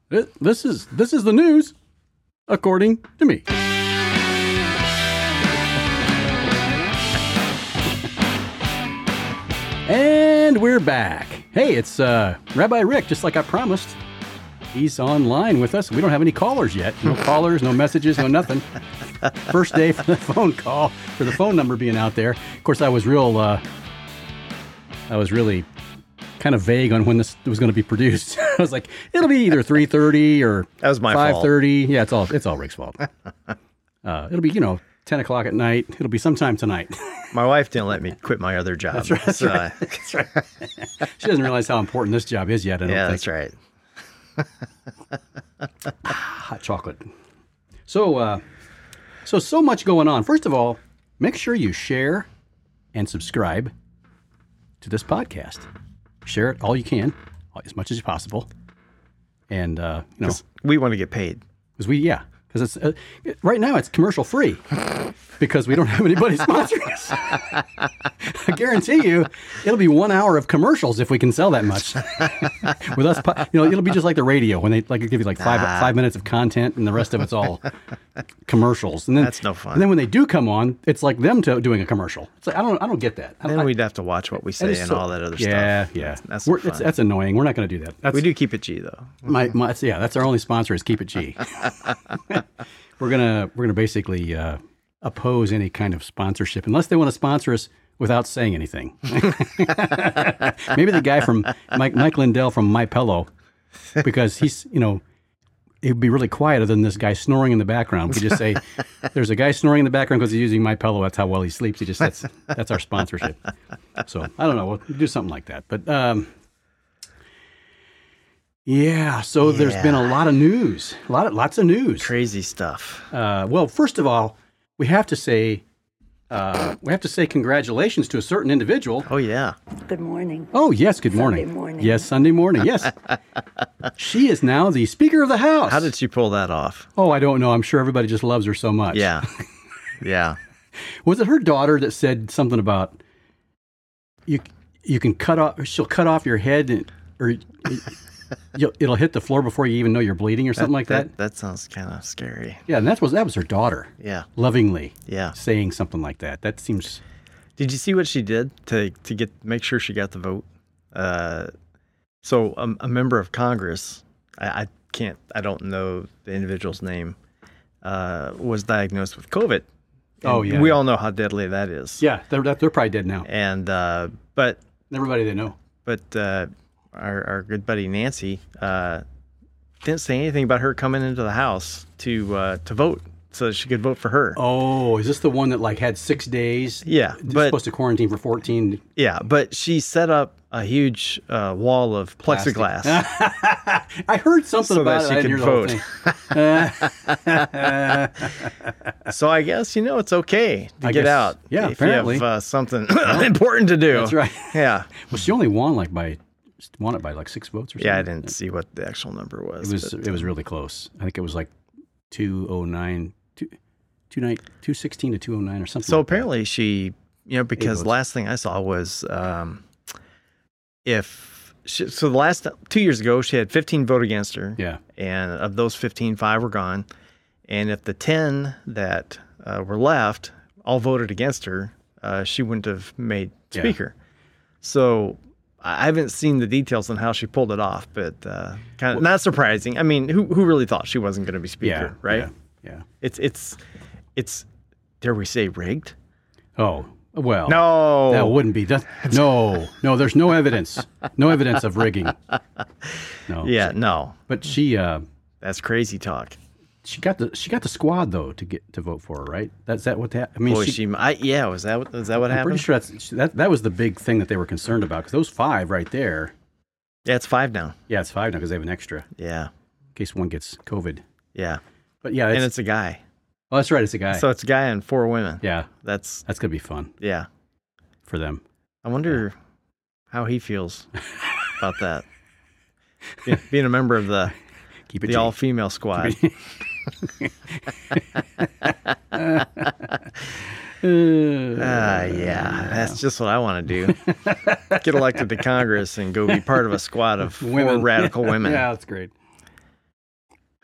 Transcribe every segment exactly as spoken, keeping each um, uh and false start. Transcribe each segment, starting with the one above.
Th- This is this is the news, according to me. And we're back. Hey, it's uh, Rabbi Rick, just like I promised. He's online with us. We don't have any callers yet. No callers, no messages, no nothing. First day for the phone call, for the phone number being out there. Of course, I was real, uh, I was really kind of vague on when this was going to be produced. I was like, it'll be either three thirty or that was my five thirty. Yeah, it's all it's all Rick's fault. Uh, it'll be, you know, ten o'clock at night. It'll be sometime tonight. My wife didn't let me quit my other job. That's right. That's, so, right. That's right. She doesn't realize how important this job is yet. I don't yeah, think. that's right. Hot chocolate. So, uh, so, so much going on. First of all, make sure you share and subscribe to this podcast. Share it all you can, as much as possible. And, uh, you know, we want to get paid. because we, yeah, because it's, uh, right now it's commercial free because we don't have anybody sponsoring us. I guarantee you it'll be one hour of commercials if we can sell that much. With us, po- you know, it'll be just like the radio when they like give you like five Ah. five minutes of content and the rest of it's all commercials. And then That's no fun. And then when they do come on, it's like them to, doing a commercial. It's like I don't I don't get that. I, Then I, we'd have to watch what we say is and so- all that other yeah, stuff. Yeah, That's, We're, that's, it's, that's annoying. We're not going to do that. That's, we do keep it G though. my, my yeah, that's our only sponsor is Keep It G. we're gonna we're gonna basically uh, oppose any kind of sponsorship unless they want to sponsor us without saying anything. Maybe the guy from Mike Mike Lindell from My Pillow, because he's you know it would be really quiet other than this guy snoring in the background. We just say there's a guy snoring in the background because he's using My Pillow. That's how well he sleeps. He just that's that's our sponsorship. So I don't know. We'll do something like that, but. Um, Yeah, so there's Yeah. been a lot of news, a lot of lots of news. Crazy stuff. Uh, well, first of all, we have to say uh, we have to say congratulations to a certain individual. Oh yeah. Good morning. Oh yes, good morning. Sunday morning. Yes, Sunday morning. Yes, she is now the Speaker of the House. How did she pull that off? Oh, I don't know. I'm sure everybody just loves her so much. Yeah. Yeah. Was it her daughter that said something about you? You can cut off. She'll cut off your head, and, or. You'll, it'll hit the floor before you even know you're bleeding or something like that. That, that sounds kind of scary. Yeah, and that was that was her daughter. Yeah. Lovingly. Yeah. Saying something like that. That seems. Did you see what she did to to get make sure she got the vote? Uh, so um, a member of Congress, I, I can't, I don't know the individual's name, uh, was diagnosed with COVID. And Oh, yeah. we all know how deadly that is. Yeah, they're they're probably dead now. And uh, but Everybody they know. but uh, our our good buddy Nancy uh, didn't say anything about her coming into the house to uh, to vote, so that she could vote for her. Oh, is this the one that like had six days? Yeah, It's but supposed to quarantine for fourteen. yeah, but she set up a huge uh, wall of plexiglass. I heard something So about that it. she I didn't could hear the whole thing. So I guess, you know, it's okay to I get guess- out. yeah, if apparently. you have uh, something important to do. That's right. Yeah. Well, she only won like by won it by like six votes or something. Yeah, I didn't see what the actual number was. It was but, it was really close. I think it was like two oh nine, two, two nine, two sixteen to two oh nine or something. So like that. apparently she, you know, because votes. last thing I saw was um, if, she, so the last, two years ago, she had fifteen vote against her. Yeah. And of those fifteen, five were gone. And if the ten that uh, were left all voted against her, uh, she wouldn't have made Yeah. speaker. So I haven't seen the details on how she pulled it off, but uh, kind of not surprising. I mean, who who really thought she wasn't going to be speaker, yeah, right? Yeah. yeah. It's it's it's dare we say rigged? Oh well. No, That wouldn't be. That, no, no. There's no evidence. No evidence of rigging. No. Yeah, no, But she, uh, that's crazy talk. she got the she got the squad though to get to vote for her, right? That's that what that. I mean, Boy, she, she, I, yeah, was that what- was that what I'm happened? pretty sure that's that. That was the big thing that they were concerned about because those five right there. Yeah, it's five now. Yeah, it's five now because they have an extra Yeah, in case one gets COVID. yeah, But yeah, and it's, it's a guy. oh, that's right. It's a guy. So it's a guy and four women. yeah, That's that's gonna be fun yeah. for them. I wonder how he feels about that. Be- Being a member of the Keep it the G. all female squad. Ah, yeah, that's just what I want to do. Get elected to Congress and go be part of a squad of four Women. radical women. Yeah, that's great.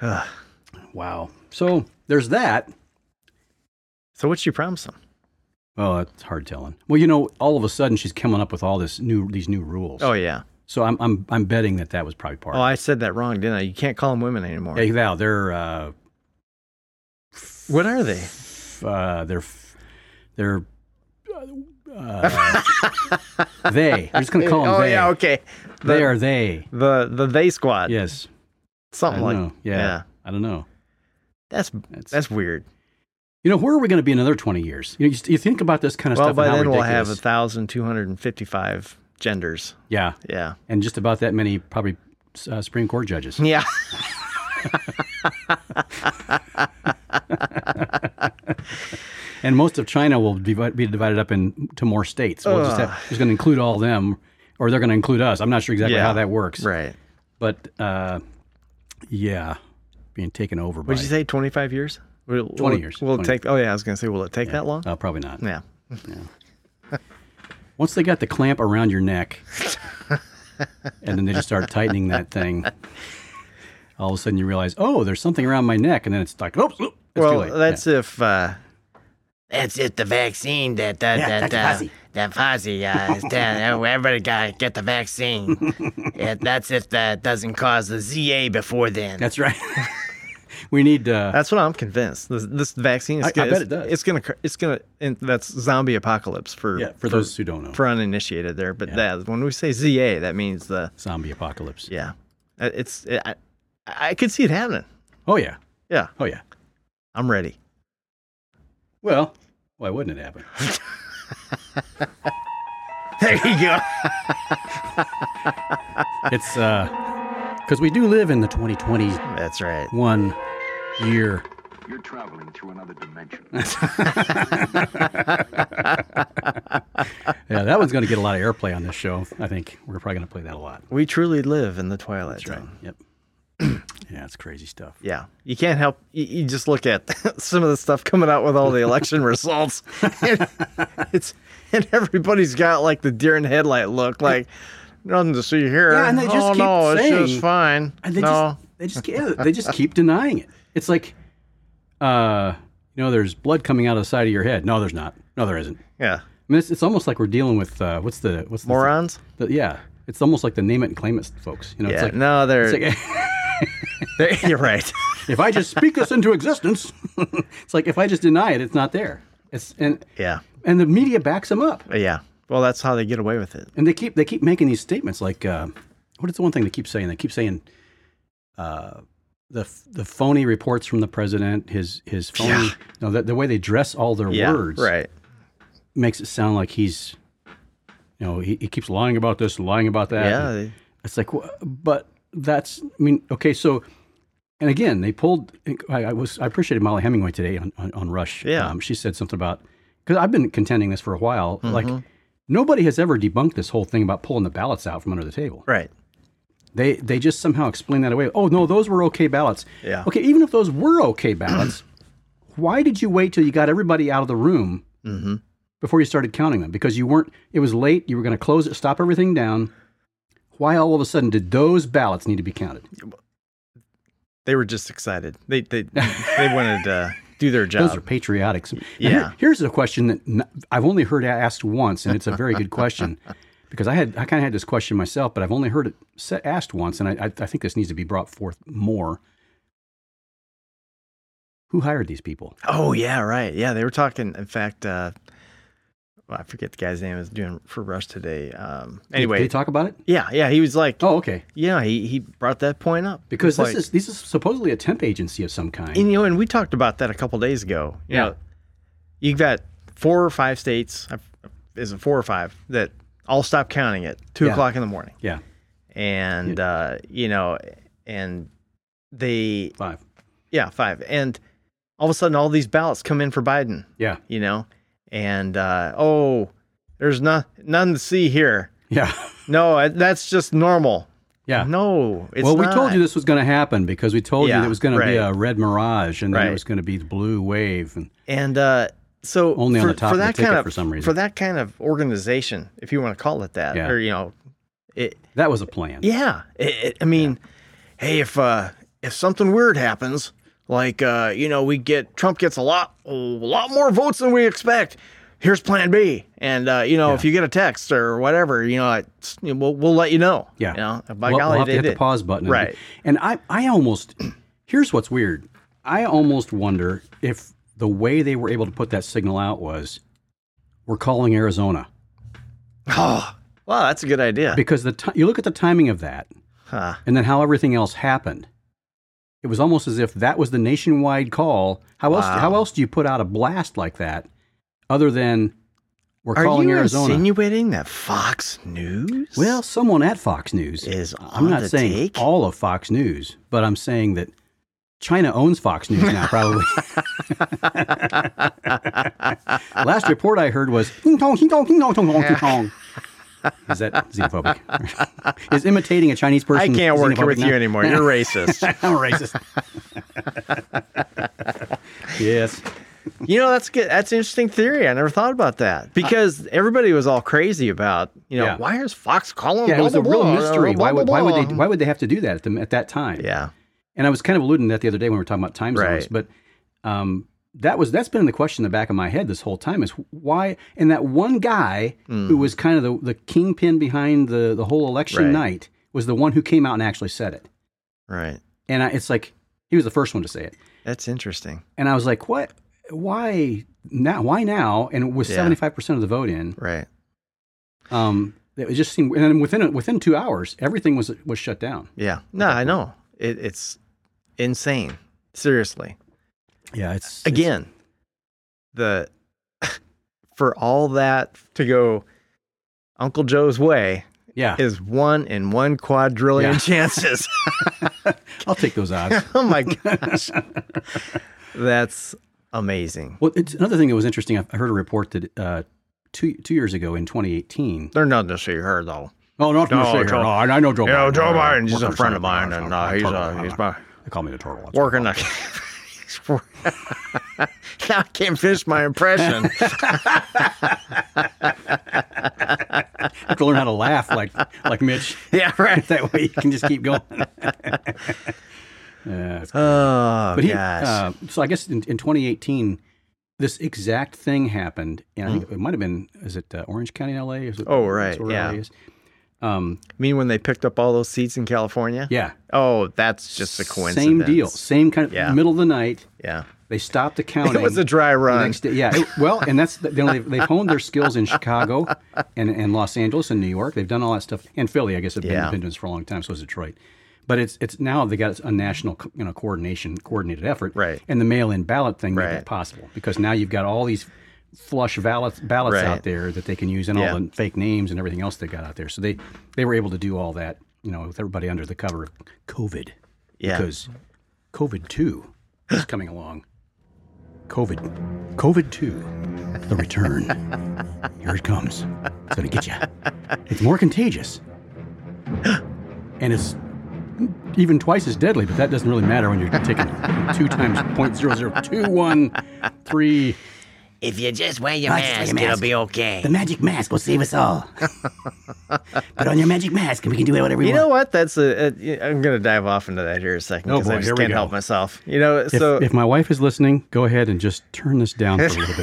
Wow. So there's that. So what'd she promise him? Oh, it's hard telling. Well, you know, all of a sudden she's coming up with all this new these new rules. Oh yeah. So I'm I'm I'm betting that that was probably part. Oh, of it. I said that wrong, didn't I? You can't call them women anymore. Hey, Val, they're uh, What are they? uh, they're they're uh, they. I'm just gonna call them oh they. yeah, okay. The, They are they. the the they squad. Yes. Something I like know. Yeah. yeah. I don't know. That's That's, that's weird. you know, where are we going to be in another twenty years? You, know, you, you think about this kind of Well, stuff. by and how then we'll ridiculous. have a thousand two hundred and fifty-five genders. Yeah, Yeah. and just about that many probably uh, Supreme Court judges. Yeah. And most of China will divide, be divided up into more states. We'll just have, just going to include all of them, or they're going to include us. I'm not sure exactly Yeah. how that works. Right. But uh, yeah, being taken over by. What did you say? twenty-five years? Will, will twenty it- years. Will it twenty. take? Oh yeah, I was going to say, will it take that long? Uh, probably not. Yeah. Once they got the clamp around your neck, and then they just start tightening that thing, all of a sudden you realize, oh, there's something around my neck, and then it's like, oops, oops it's too Well, late. that's if. Uh, That's it, the vaccine that that Yeah, that that's uh, that Fozzie uh, is telling everybody gotta get the vaccine. Yeah, that's if that doesn't cause the Z A before then. That's right. We need. Uh, that's what I'm convinced. This, this vaccine is. I- I gonna, bet it's, it does. It's gonna. It's gonna. And that's zombie apocalypse for. yeah, for those who don't know, For uninitiated there, but Yeah. that when we say Z A, that means the zombie apocalypse. yeah. Uh, It's. It, I, I could see it happening. Oh yeah. Yeah, Oh yeah. I'm ready. Well, why wouldn't it happen? There you go. It's uh, because we do live in the twenty twenty-one That's right. year. You're traveling through another dimension. Yeah, that one's going to get a lot of airplay on this show. I think we're probably going to play that a lot. We truly live in the twilight That's right. zone. Yep. Yeah, it's crazy stuff. Yeah, you can't help. You, you just look at some of the stuff coming out with all the election results. And it's and everybody's got like the deer in headlight look, like nothing to see here. Yeah, and they just oh keep no, saying- it's just fine. And they no, just they just yeah, they just keep denying it. It's like, uh, you know, there's blood coming out of the side of your head. No, there's not. No, there isn't. yeah, I mean, it's, it's almost like we're dealing with uh, what's the what's the, morons. The, yeah, it's almost like the name it and claim it folks. You know, Yeah, it's like no, they're, it's like they're you're right. if I just speak this into existence, it's like if I just deny it, it's not there. It's and Yeah, and the media backs them up, yeah. Well, that's how they get away with it. and they keep they keep making these statements like, uh, what is the one thing they keep saying? They keep saying, uh, the the phony reports from the president, his his phony, Yeah. no, the, the way they dress all their Yeah, words, right. makes it sound like he's, you know, he, he keeps lying about this, lying about that. Yeah, And they- it's like, wh- but that's, I mean, okay, so, and again, they pulled. I, I was I appreciated Molly Hemingway today on on, on Rush. Yeah. um, she said something about because I've been contending this for a while. Mm-hmm. Like nobody has ever debunked this whole thing about pulling the ballots out from under the table. right. They they just somehow explain that away. Oh no, those were okay ballots. Yeah. Okay, even if those were okay ballots, why did you wait till you got everybody out of the room Mm-hmm. before you started counting them? Because you weren't. It was late. You were going to close it, stop everything down. Why all of a sudden did those ballots need to be counted? They were just excited. They they they wanted to do their job. Those are patriotics. Now, Yeah. here- here's a question that n- I've only heard asked once, and it's a very good question because I had I kind of had this question myself, but I've only heard it sa- asked once, and I, I, I think this needs to be brought forth more. Who hired these people? Oh yeah, right. Yeah, they were talking. In fact, uh, well, I forget the guy's name. I was doing for Rush today. Um, anyway, did they talk about it? yeah, yeah. He was like, Oh, okay. yeah, he he brought that point up Because It's this like- is this is supposedly a temp agency of some kind. and, you know, and we talked about that a couple days ago. You Yeah. know, you've got four or five states. Is it four or five that all stop counting at two Yeah. o'clock in the morning? yeah, And uh, you know, and they five. yeah five, and all of a sudden all these ballots come in for Biden. Yeah, You know, and uh, oh, there's not none to see here. yeah, No, uh, that's just normal. yeah. No, it's well, we not. told you this was going to happen because we told you Yeah, there was going to be right. a red mirage and then Right. it was going to be the blue wave. And And uh, so Only on for, the top for of the that ticket kind of for some reason. for that kind of organization, if you want to call it that, Yeah. or you know, it that was a plan. yeah. It, it, I mean, hey, if uh, if something weird happens, like, uh, you know, we get, Trump gets a lot, a lot more votes than we expect. Here's plan B. And, uh, you know, Yeah. if you get a text or whatever, you know, it's, you know we'll, we'll let you know. Yeah. You know, by We'll, golly, we'll have they to hit did. the pause button. Right. And I, I almost, here's what's weird. I almost wonder if the way they were able to put that signal out was, we're calling Arizona. Oh, wow, that's a good idea. Because the ti you look at the timing of that, Huh. and then how everything else happened. It was almost as if that was the nationwide call. How else? Wow. How else do you put out a blast like that, other than we're Are calling you Arizona? insinuating that Fox News Well, someone at Fox News is I'm on not the saying take? all of Fox News, but I'm saying that China owns Fox News now, probably. Last report I heard was, "Ding dong, ding dong, ding dong, dong, dong, ding dong." Is that xenophobic? Is imitating a Chinese I person can't work here xenophobic with now? you anymore. You're racist. I'm a racist. Yes. You know, that's good. That's an interesting theory. I never thought about that because everybody was all crazy about, you know, Yeah. why is Fox calling? Yeah, it blah, was a blah, real blah, mystery. blah, Why would blah, why would blah. they why would they have to do that at, the, at that time? Yeah. And I was kind of alluding to that the other day when we were talking about time zones, Right. but um, that was that's been the question in the back of my head this whole time is why. And that one guy who was kind of the, the kingpin behind the the whole election Right. night was the one who came out and actually said it. Right. And I, it's like he was the first one to say it. That's interesting. And I was like, what? Why now? Why now? And with Yeah. seventy-five percent of the vote in, Right. um, it just seemed. And then within within two hours, everything was was shut down. Yeah. No, I know. It, it's insane. Seriously. Yeah, it's Again, the for all that to go Uncle Joe's way Yeah, is one in one quadrillion Yeah. chances. I'll take those odds. Oh my gosh. That's amazing. Well, it's another thing that was interesting. I I heard a report that uh, two two years ago in twenty eighteen. They're not to see her though. Oh, not No, to say Joe- no, I I know Joe. You know, Biden. Joe Uh, Biden, he's a working friend for of mine, Senate. and I'm uh, he's turtle. uh, he's I'm- my, They call me the turtle. That's working. what A, now I can't finish my impression. I have to learn how to laugh like like Mitch. Yeah, right. That way you can just keep going. Yeah, it's Oh But he, gosh. uh, so I guess in, in twenty eighteen, this exact thing happened, and I think it might have been, is it uh, Orange County in L A? Is it, Oh, right, that's where yeah. L A is? Um, I mean, when they picked up all those seats in California? yeah. Oh, that's just a coincidence. Same deal. Same kind of Yeah. middle of the night. Yeah. They stopped the counting. It was a dry the run. next day. Yeah. it- well, and that's the- you know, they've, they've honed their skills in Chicago and, and Los Angeles and New York. They've done all that stuff. And Philly, I guess, have been Yeah. independents for a long time. So is Detroit. But it's it's now they got a national you know coordination coordinated effort. Right. And the mail-in ballot thing made Right. that possible because now you've got all these flush ballots ballots Right. out there that they can use and Yeah. all the fake names and everything else they got out there. So they they were able to do all that you know with everybody under the cover of COVID. Yeah. Because COVID two is coming along. COVID, COVID two, the return. Here it comes. It's gonna get you. It's more contagious, and it's even twice as deadly. But that doesn't really matter when you're taking two times point zero zero two one three. If you just wear your Oh, just wear mask, your it'll mask. be okay. The magic mask will save us all. Put on your magic mask and we can do whatever we You want. know what? That's a, a. I'm going to dive off into that here in a second Oh, because boy, I just here we can't go. help myself. You know, If, so if my wife is listening, go ahead and just turn this down for a little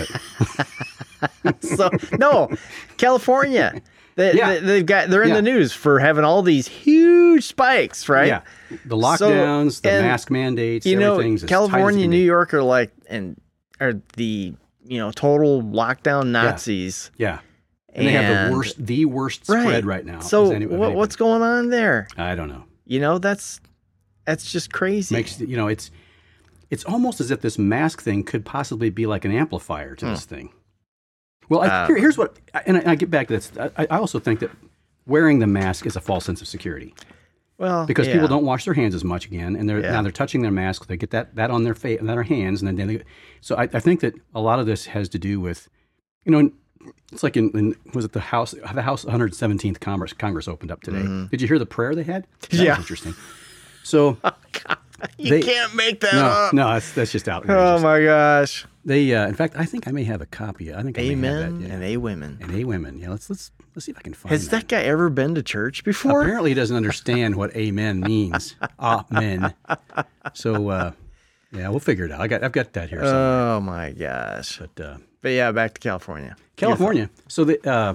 bit. so no, California. They, Yeah. they, they've got. They're in Yeah. the news for having all these huge spikes, right? Yeah, the lockdowns, the and, mask mandates, You know, everything's as tight as it California, can New be. York are like and are the you know total lockdown Nazis. Yeah. And, they have And- the worst, the worst spread right now. So as any- of what, anybody. what's going on there? I don't know. You know, that's that's just crazy. Makes you know it's it's almost as if this mask thing could possibly be like an amplifier to this thing. Well, I, Uh, here, here's what, and I, I get back to this. I, I also think that wearing the mask is a false sense of security well, because yeah. people don't wash their hands as much again, and they're Yeah. now they're touching their mask. They get that that on their face, their hands, and then they, so I, I think that a lot of this has to do with, you know, it's like in, in was it the House the House one hundred seventeenth Congress Congress opened up today. Did you hear the prayer they had? That was Yeah. interesting. So you they- can't make that no, up. no, that's that's just outrageous. Oh my gosh. They, uh, in fact, I think I may have a copy. I think I may have Amen that, yeah. and A women. and A women. Yeah, let's let's let's see if I can find Has that guy ever been to church before? Apparently, he doesn't understand what amen means. Amen. So, uh, yeah, we'll figure it out. I got I've got that here. somewhere. Oh my gosh! But uh, But yeah, back to California. California. So the uh,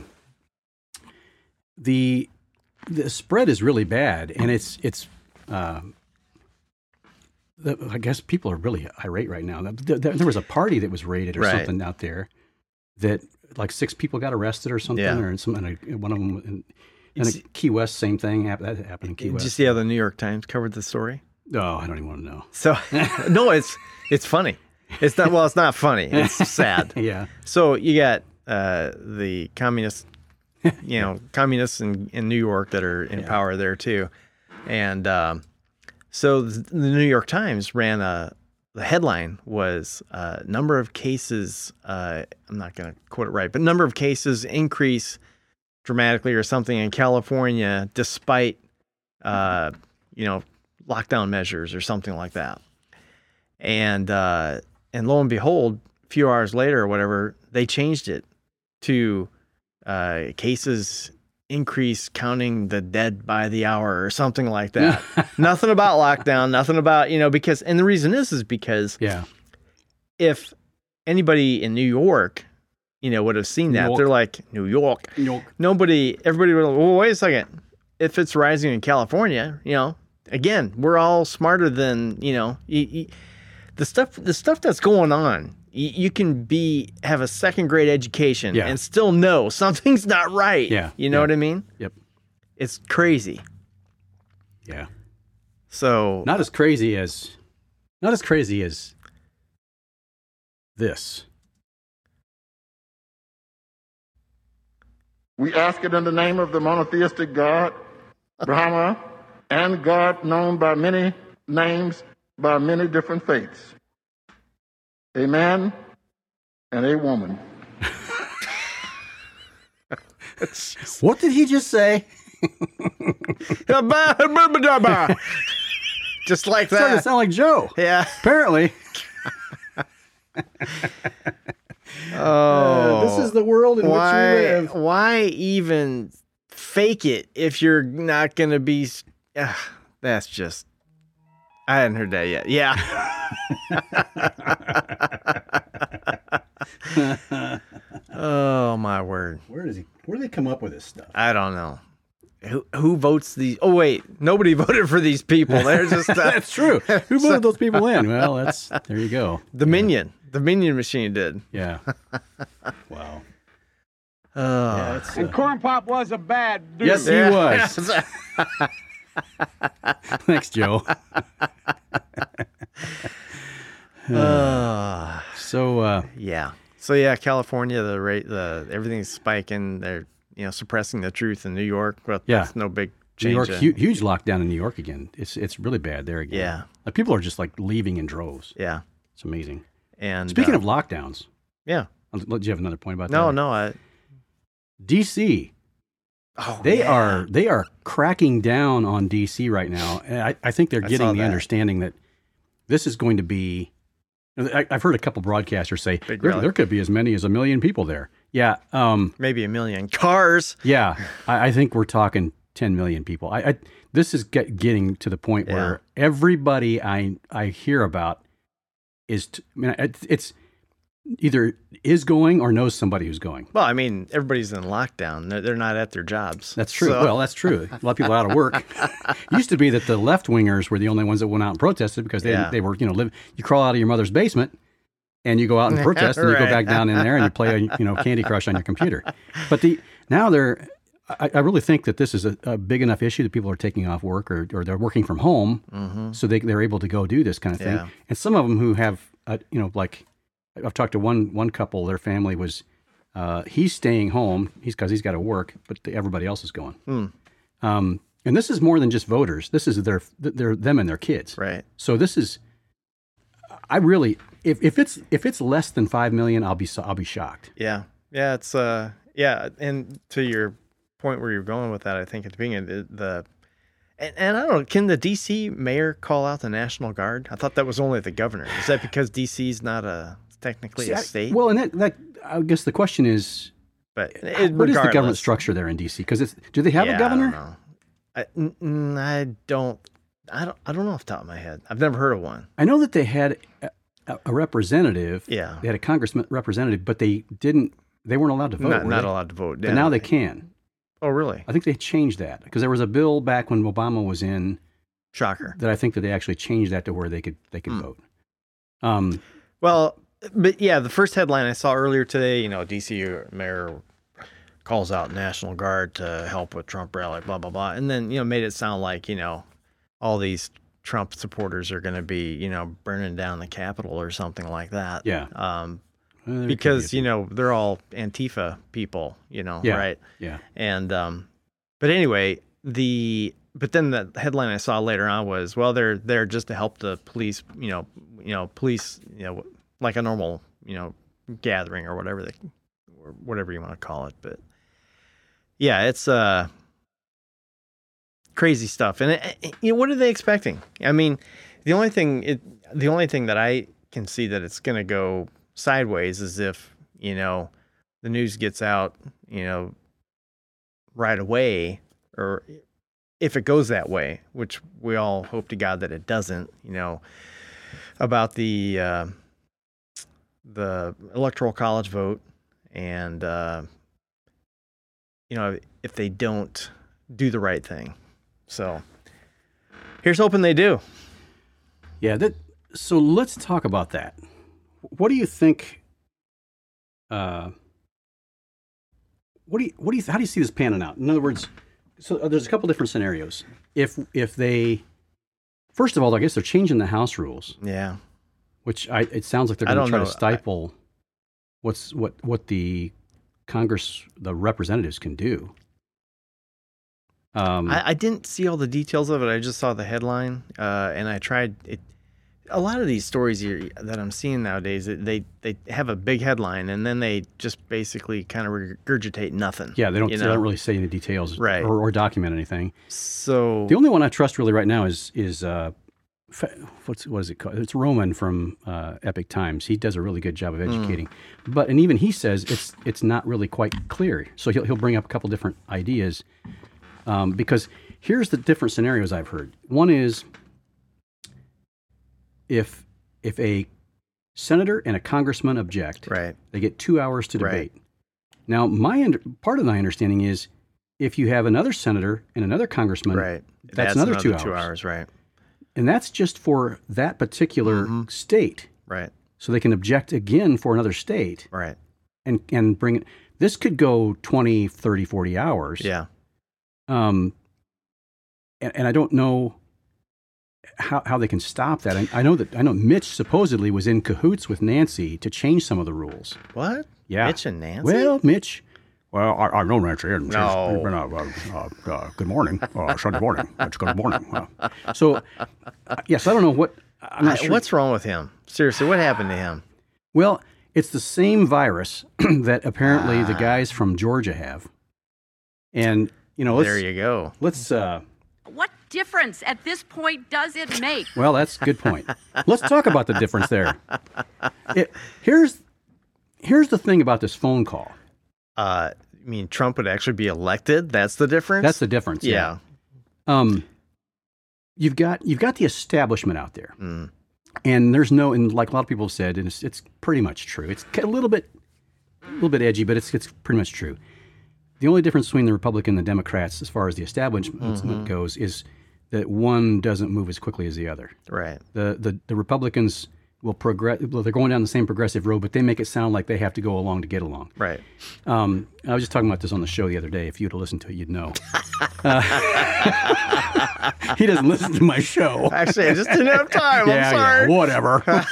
the the spread is really bad, and it's it's. Uh, the, I guess people are really irate right now. There, there, there was a party that was raided or Right. something out there that like six people got arrested or something, Yeah. or some and a, one of them. And, and It's- Key West, same thing. hap- That happened in Key Did West. you see how the New York Times covered the story? Oh, I don't even want to know. So no, it's it's funny. It's not well. It's not funny. It's sad. Yeah. So you got uh, the communist, you know, communists in, in New York that are in Yeah. power there too, and um, so the New York Times ran a. The headline was uh, number of cases. Uh, I'm not going to quote it right, but number of cases increase dramatically or something in California despite, uh, you know, lockdown measures or something like that. And uh, and lo and behold, a few hours later or whatever, they changed it to uh, cases increase counting the dead by the hour or something like that. Nothing about lockdown, nothing about, you know, because, and the reason is, is because Yeah. if anybody in New York, you know, would have seen New that, York. they're like, New York. New York. Nobody, everybody would, well, wait a second. If it's rising in California, you know, again, we're all smarter than, you know, you, you, the stuff, the stuff that's going on. You, you can be have a second grade education Yeah. and still know something's not right. Yeah, you know yeah. what I mean? Yep. It's crazy. Yeah. So Not as crazy as, not as crazy as this. We ask it in the name of the monotheistic God, Brahma, and God known by many names, by many different faiths. A man and a woman. What did he just say? just like Started to that. sound like Joe. Yeah. Apparently. Oh, this is the world in why? which we live. Why even fake it if you're not gonna be? Uh, that's just. I hadn't heard that yet. Yeah. Oh my word! Where does he? Where do they come up with this stuff? I don't know. Who who votes these? Oh wait, nobody voted for these people. They're just uh, That's true. Who voted those people in? Well, that's there you go. the minion. The minion machine did. Yeah. Wow. Oh. Yeah, it's, uh, Corn Pop was a bad dude. yes, he was. Thanks, Joe. Oh. So, uh, Yeah. So yeah, California, the rate, the everything's spiking. They're you know suppressing the truth in New York, but Yeah. that's no big New change. York, in- huge, huge lockdown in New York again. It's it's really bad there again. Yeah. Like people are just like leaving in droves. Yeah. It's amazing. And Speaking uh, of lockdowns, yeah, do you have another point about no, that? no, I. D C. Oh, They yeah. are they are cracking down on D C right now, and I, I think they're I getting saw the that. understanding that this is going to be. I, I've heard a couple broadcasters say Big there, rally. there could be as many as a million people there. Yeah, um, maybe a million cars. yeah. I, I think we're talking ten million people. I, I this is get, getting to the point Yeah. where everybody I I hear about is. T- I mean, it, it's either is going or knows somebody who's going. Well, I mean, everybody's in lockdown. They're, they're not at their jobs. That's true. So- Well, that's true. A lot of people are out of work. It used to be that the left wingers were the only ones that went out and protested because they Yeah. they were you know live. You crawl out of your mother's basement and you go out and protest, and you go Right. back down in there and you play you know Candy Crush on your computer. But the now they're. I, I really think that this is a, a big enough issue that people are taking off work or, or they're working from home, so they they're able to go do this kind of thing. Yeah. And some of them who have uh, you know like I've talked to one one couple. Their family was. Uh, he's staying home. He's because he's got to work, but the, everybody else is going. Hmm. Um, and this is more than just voters. This is their, their them and their kids. Right. So this is. I really, if, if it's if it's less than five million, I'll be so- I'll be shocked. Yeah. Yeah. It's uh. Yeah. And to your point where you're going with that, I think at the beginning, the, the and, and I don't know, can the D C mayor call out the National Guard? I thought that was only the governor. Is that because D C's not a technically See, a I- state. well, and that, that I guess the question is, but it, what is the government regardless, structure there in D C? Because it's do they have yeah, a governor? I don't know. I, n- n- I don't. I don't. I don't know off the top of my head. I've never heard of one. I know that they had a, a representative. Yeah. They had a congressman representative, but they didn't. They weren't allowed to vote. not were not they? allowed to vote. But Yeah. now they can. Oh, really? I think they changed that because there was a bill back when Obama was in Shocker. that I think that they actually changed that to where they could they could Hmm. vote. Um, Well, but yeah, the first headline I saw earlier today, you know, D C mayor calls out National Guard to help with Trump rally, blah, blah, blah. And then, you know, made it sound like, you know, all these Trump supporters are going to be, you know, burning down the Capitol or something like that. Yeah. Um, there could be because, a- you know, they're all Antifa people, you know, Yeah. right? yeah, And, um, but anyway, the, but then the headline I saw later on was, well, they're there just to help the police, you know, you know, police, you know, like a normal, you know, gathering or whatever they, or whatever you want to call it. But yeah, it's uh crazy stuff. And it, it- you know, what are they expecting? I mean, the only thing it, the only thing that I can see that it's going to go sideways is if, you know, the news gets out, you know, right away, or if it goes that way, which we all hope to God that it doesn't, you know, about the uh, the electoral college vote, and uh, you know, if they don't do the right thing. So here's hoping they do. yeah. That so let's talk about that. What do you think? Uh, what do you what do you how do you see this panning out? In other words, so uh, there's a couple different scenarios. If if they first of all, I guess they're changing the House rules, Yeah. which I it sounds like they're I going to don't try know. to stifle what's what what the Congress the representatives can do. Um, I, I didn't see all the details of it. I just saw the headline, uh, and I tried it. A lot of these stories here that I'm seeing nowadays, they they have a big headline, and then they just basically kind of regurgitate nothing. yeah, they don't you they know? don't really say any details Right. or, or document anything. So The only one I trust really right now is is uh, fa- what's what is it called? It's Roman from uh, Epic Times. He does a really good job of educating, but and even he says it's it's not really quite clear. So he'll he'll bring up a couple different ideas, um, because here's the different scenarios I've heard. One is if if a senator and a congressman object, right, they get two hours to Right. debate. Now, my under, part of my understanding is if you have another senator and another congressman, right, that's another two hours. right, and that's just for that particular Mm-hmm. state. right, So they can object again for another state right. and, and bring it. This could go twenty, thirty, forty hours. Yeah, Um, and, and I don't know how, how they can stop that. I, I know that I know Mitch supposedly was in cahoots with Nancy to change some of the rules. what? Yeah. Mitch and Nancy. Well, Mitch. Well, I, I know Nancy. And she's No. been, uh, uh, uh, good morning. Uh, Sunday morning. It's good morning. Uh, so, uh, yes, I don't know what. I'm not I- sure. What's wrong with him? Seriously, what happened to him? Well, it's the same virus that apparently Ah. the guys from Georgia have. And, you know, let's, There you go. let's, uh, What difference at this point does it make? well, that's a good point. Let's talk about the difference there. It, here's, here's the thing about this phone call. Uh, I mean, Trump would actually be elected. That's the difference. That's the difference. yeah. Um, you've got, you've got the establishment out there. Mm. And there's no, and like a lot of people have said, and it's, it's pretty much true. It's a little bit, a little bit edgy, but it's, it's pretty much true. The only difference between the Republican and the Democrats, as far as the establishment Mm-hmm. goes, is that one doesn't move as quickly as the other. Right. The the, the Republicans will progress. Well, they're going down the same progressive road, but they make it sound like they have to go along to get along. Right. Um, I was just talking about this on the show the other day. If you'd have listened to it, you'd know. Uh, he doesn't listen to my show. Actually, I just didn't have time. yeah, I'm sorry. yeah, whatever.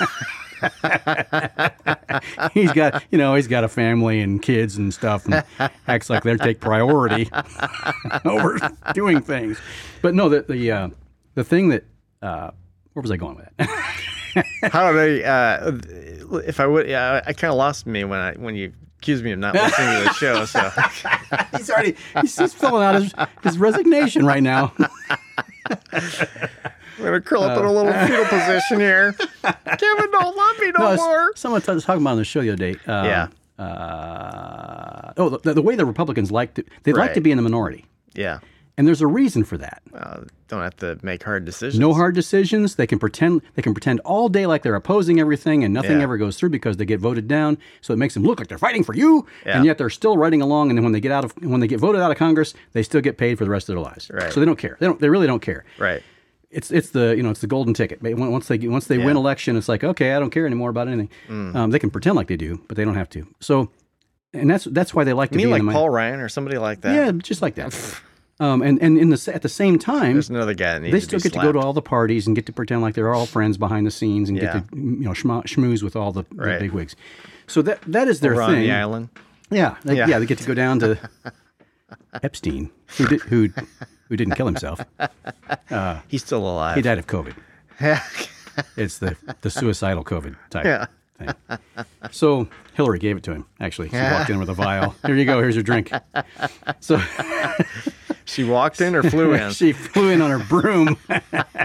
he's got, you know, he's got a family and kids and stuff, and acts like they take priority over doing things. But no, the the uh, the thing that uh, where was I going with that? How did I? Uh, if I would, yeah, I kind of lost me when I when you accused me of not listening to the show. So he's already he's, he's filling out his, his resignation right now. I'm gonna curl up in a little fetal position here. Kevin, don't love me no, No, more. someone was talking about on the show the other day. Um, Yeah. Uh, oh, the, the way the Republicans like to, they like Right. to be in the minority. Yeah. And there's a reason for that. Uh, don't have to make hard decisions. No hard decisions. They can pretend they can pretend all day like they're opposing everything, and nothing Yeah. ever goes through because they get voted down. So it makes them look like they're fighting for you, Yeah. and yet they're still riding along. And then when they get out of when they get voted out of Congress, they still get paid for the rest of their lives. Right. So they don't care. They don't. They really don't care. Right. It's it's the you know it's the golden ticket. But when- Once they get- once they Yeah. win election, it's like okay, I don't care anymore about anything. Mm. Um, they can pretend like they do, but they don't have to. So, and that's that's why they like to You mean be like in the mi- Paul Ryan or somebody like that? Yeah, just like that. um, and and in the s- at the same time, There's another guy that needs they to still be get to go to slapped. all the parties and get to pretend like they're all friends behind the scenes and Yeah. get to you know schmo- schmooze with all the, the Right. big wigs. So that that is their Over on thing. the island. Yeah, they, Yeah. yeah, They get to go down to Epstein, who did, who who didn't kill himself. He's still alive. He died of COVID. It's the the suicidal COVID type Yeah. thing. So Hillary gave it to him. Actually, she walked in with a vial. Here you go. Here's your drink. So She walked in or flew in? she flew in on her broom. uh,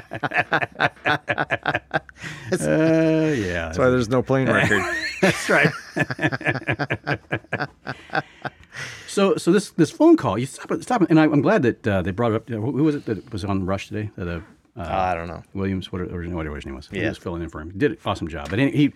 yeah, That's why there's no plane record. that's right. so, so this this phone call, you stop it, stop it, and I, I'm glad that uh, they brought it up. Who who was it that was on Rush today? That, uh, Uh, I don't know. Williams, what, or whatever his name was. He Yeah. was filling in for him. He did an awesome job. But he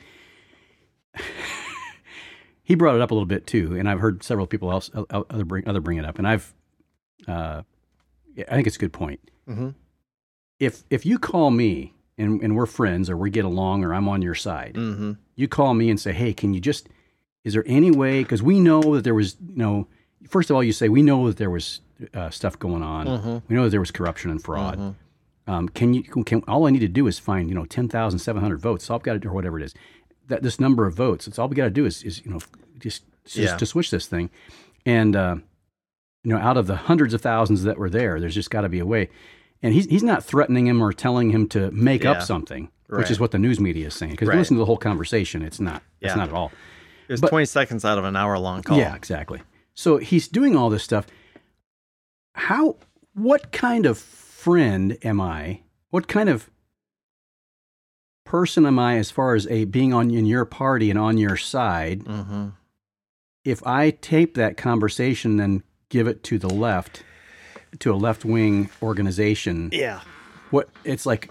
he brought it up a little bit too, and I've heard several people else other bring other bring it up, and I've uh, yeah, I think it's a good point. Mm-hmm. If if you call me and and we're friends or we get along or I'm on your side, Mm-hmm. you call me and say, hey, can you just? Is there any way? Because we know that there was, you know, first of all, you say we know that there was uh, stuff going on. Mm-hmm. We know that there was corruption and fraud. Um, can you? Can all I need to do is find you know ten thousand seven hundred votes. All I've got to do, or whatever it is, that this number of votes. It's all we got to do is is you know just just Yeah. to switch this thing, and uh, you know out of the hundreds of thousands that were there, there's just got to be a way. And he's he's not threatening him or telling him to make Yeah. up something, which Right. is what the news media is saying. Because if Right. you listen to the whole conversation, it's not. It's Yeah. not at all. It was But- twenty seconds out of an hour long call. Yeah, exactly. So he's doing all this stuff. How? What kind of friend am I? What kind of person am I as far as a being on in your party and on your side? Mm-hmm. If I tape that conversation and give it to the left, to a left wing organization, Yeah. what it's like?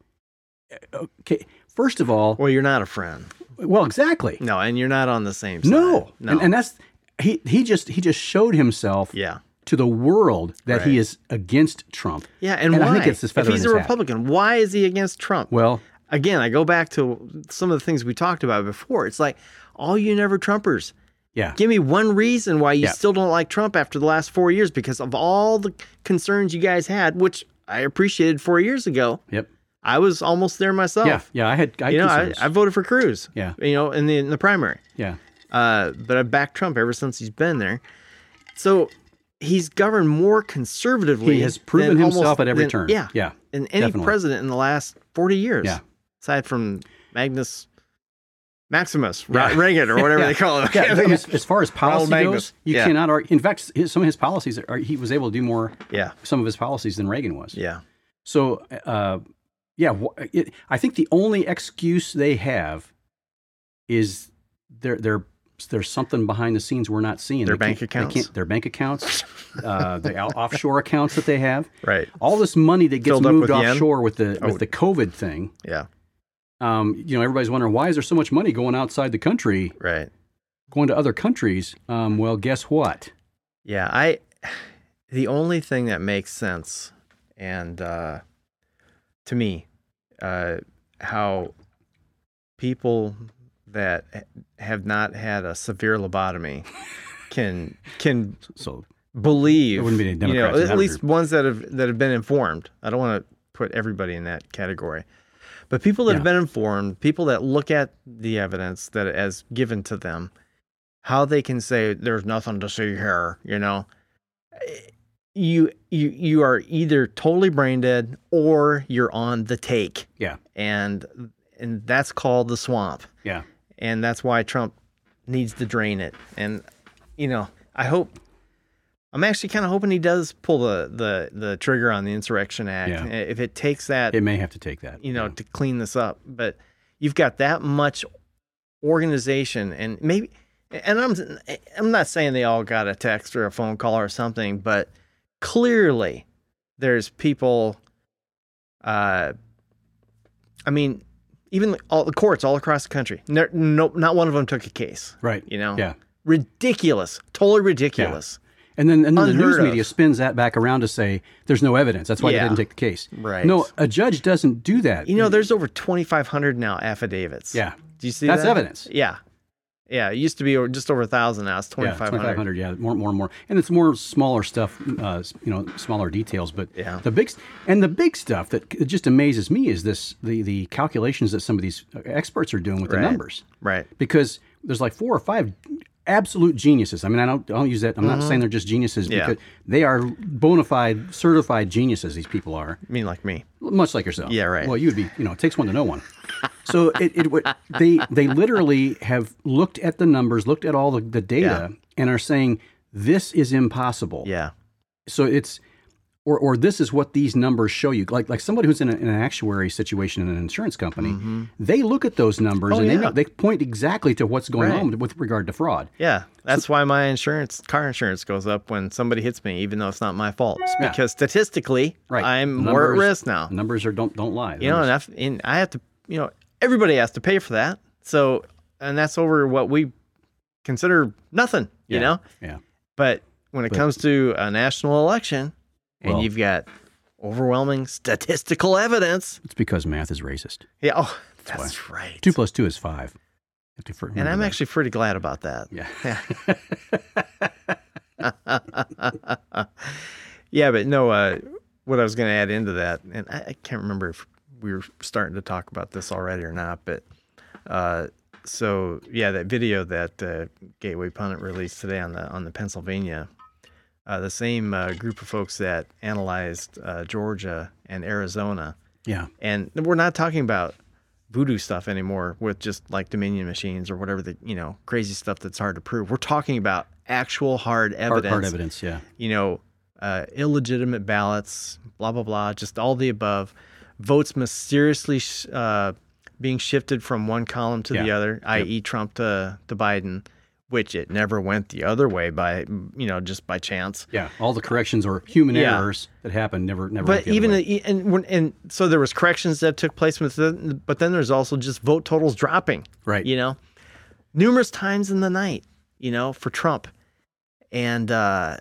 Okay, first of all, Well, you're not a friend. well, exactly. No, and you're not on the same side. No, No. And, and that's he. He just he just showed himself. yeah. To the world that he Right. is against Trump. Yeah, and, And why? I think it's this if feather in he's his a hat. Republican, why is he against Trump? Well, Again, I go back to some of the things we talked about before. It's like, all you never Trumpers, yeah, give me one reason why you Yeah. still don't like Trump after the last four years because of all the concerns you guys had, which I appreciated four years ago. yep, I was almost there myself. yeah, yeah. I had, I had You know, I, concerns. I voted for Cruz. Yeah. You know, in the in the primary. yeah, Uh, but I've backed Trump ever since he's been there. So he's governed more conservatively. He has proven than himself almost- at every than- turn. Yeah. Yeah, And any definitely. president in the last forty years. Yeah. Aside from Magnus Maximus, Ra- Yeah. Reagan, or whatever Yeah. they call it. yeah. I mean, as, as far as policy Magnus. goes, you Yeah. cannot argue. In fact, his, some of his policies are, he was able to do more. Yeah. Some of his policies than Reagan was. Yeah. So, uh, yeah, wh- it, I think the only excuse they have is there, there, there's something behind the scenes we're not seeing. Their They bank can't- they accounts? can't- their bank accounts, uh, the o- offshore accounts that they have. Right. All this money that gets Filled up moved with yen? offshore with the Oh. with the COVID thing. Yeah. Um, you know, everybody's wondering why is there so much money going outside the country, Right. going to other countries? Um, well, guess what? Yeah. I, the only thing that makes sense, and uh, to me, uh, how people that ha- have not had a severe lobotomy can can So believe, There wouldn't be any you know, Democrats in at that least group. ones that have that have been informed. I don't want to put everybody in that category, but people that have Yeah. been informed, people that look at the evidence that as given to them, how they can say there's nothing to see here, you know. You you you are either totally brain dead or you're on the take, yeah, and and that's called the swamp. yeah, And that's why Trump needs to drain it. And, you know, I hope I'm actually kind of hoping he does pull the, the, the trigger on the Insurrection Act. Yeah. If it takes that, It may have to take that. you know, yeah. to clean this up. But you've got that much organization, and maybe, and I'm I'm not saying they all got a text or a phone call or something, but clearly there's people. Uh, I mean, even all the courts all across the country. No, no, not one of them took a case. Right. You know. Yeah. Ridiculous. Totally ridiculous. And then, and then the news Unheard media of. spins that back around to say there's no evidence. That's why Yeah. they didn't take the case. Right. No, a judge doesn't do that. You know, there's over twenty-five hundred now affidavits. Yeah. Do you see That's that? evidence. Yeah. Yeah. It used to be over- just over a thousand. Now it's Yeah, twenty-five hundred. twenty-five hundred. Yeah, more, more, and more, and it's more smaller stuff. Uh, you know, smaller details. But Yeah. the big and the big stuff that it just amazes me is this: the the calculations that some of these experts are doing with Right. the numbers. Right. Because there's like four or five absolute geniuses. I mean, I don't, I don't use that. I'm not saying they're just geniuses Mm-hmm. Yeah. because they are bona fide, certified geniuses. These people are. I mean, like me. Much like yourself. Yeah, right. Well, you would be, you know, it takes one to know one. So it, it would, they, they literally have looked at the numbers, looked at all the, the data, and are saying this is impossible. Yeah. So it's, or, or this is what these numbers show you. Like, like somebody who's in, a, in an actuary situation in an insurance company, they look at those numbers Oh, and they yeah. know, they point exactly to what's going Right. on with regard to fraud. Yeah. That's why my insurance, car insurance goes up when somebody hits me, even though it's not my fault. It's Yeah. because statistically, Right. I'm The more at numbers- risk now. the Numbers are don't don't lie. The You know, and, numbers- I've, and I have to, you know, everybody has to pay for that. So, and that's over what we consider nothing, you yeah, know? yeah. But when it But- comes to a national election and Well- you've got overwhelming statistical evidence. It's because math is racist. Yeah. Oh, that's right. Two plus two is five. Have to fir- And remember I'm that. actually pretty glad about that. Yeah. Yeah, but no, uh, what I was going to add into that, and I, I can't remember if we were starting to talk about this already or not, but uh, so yeah, that video that uh, Gateway Pundit released today on the on the Pennsylvania, uh, the same uh, group of folks that analyzed uh, Georgia and Arizona, Yeah. and we're not talking about voodoo stuff anymore with just like Dominion machines or whatever the you know crazy stuff that's hard to prove. We're talking about actual hard Hard, evidence. hard evidence. Yeah. You know, uh, illegitimate ballots, blah blah blah, just all the above. Votes mysteriously sh- uh, being shifted from one column to the Yeah. other, that is, Trump to to Biden, which it never went the other way by you know just by chance. Yeah. All the corrections or human Yeah. errors that happen never never. But went the other even way. the, and when, and so there was corrections that took place with the, but then there's also just vote totals dropping. Right. You know, numerous times in the night. You know, for Trump, and uh,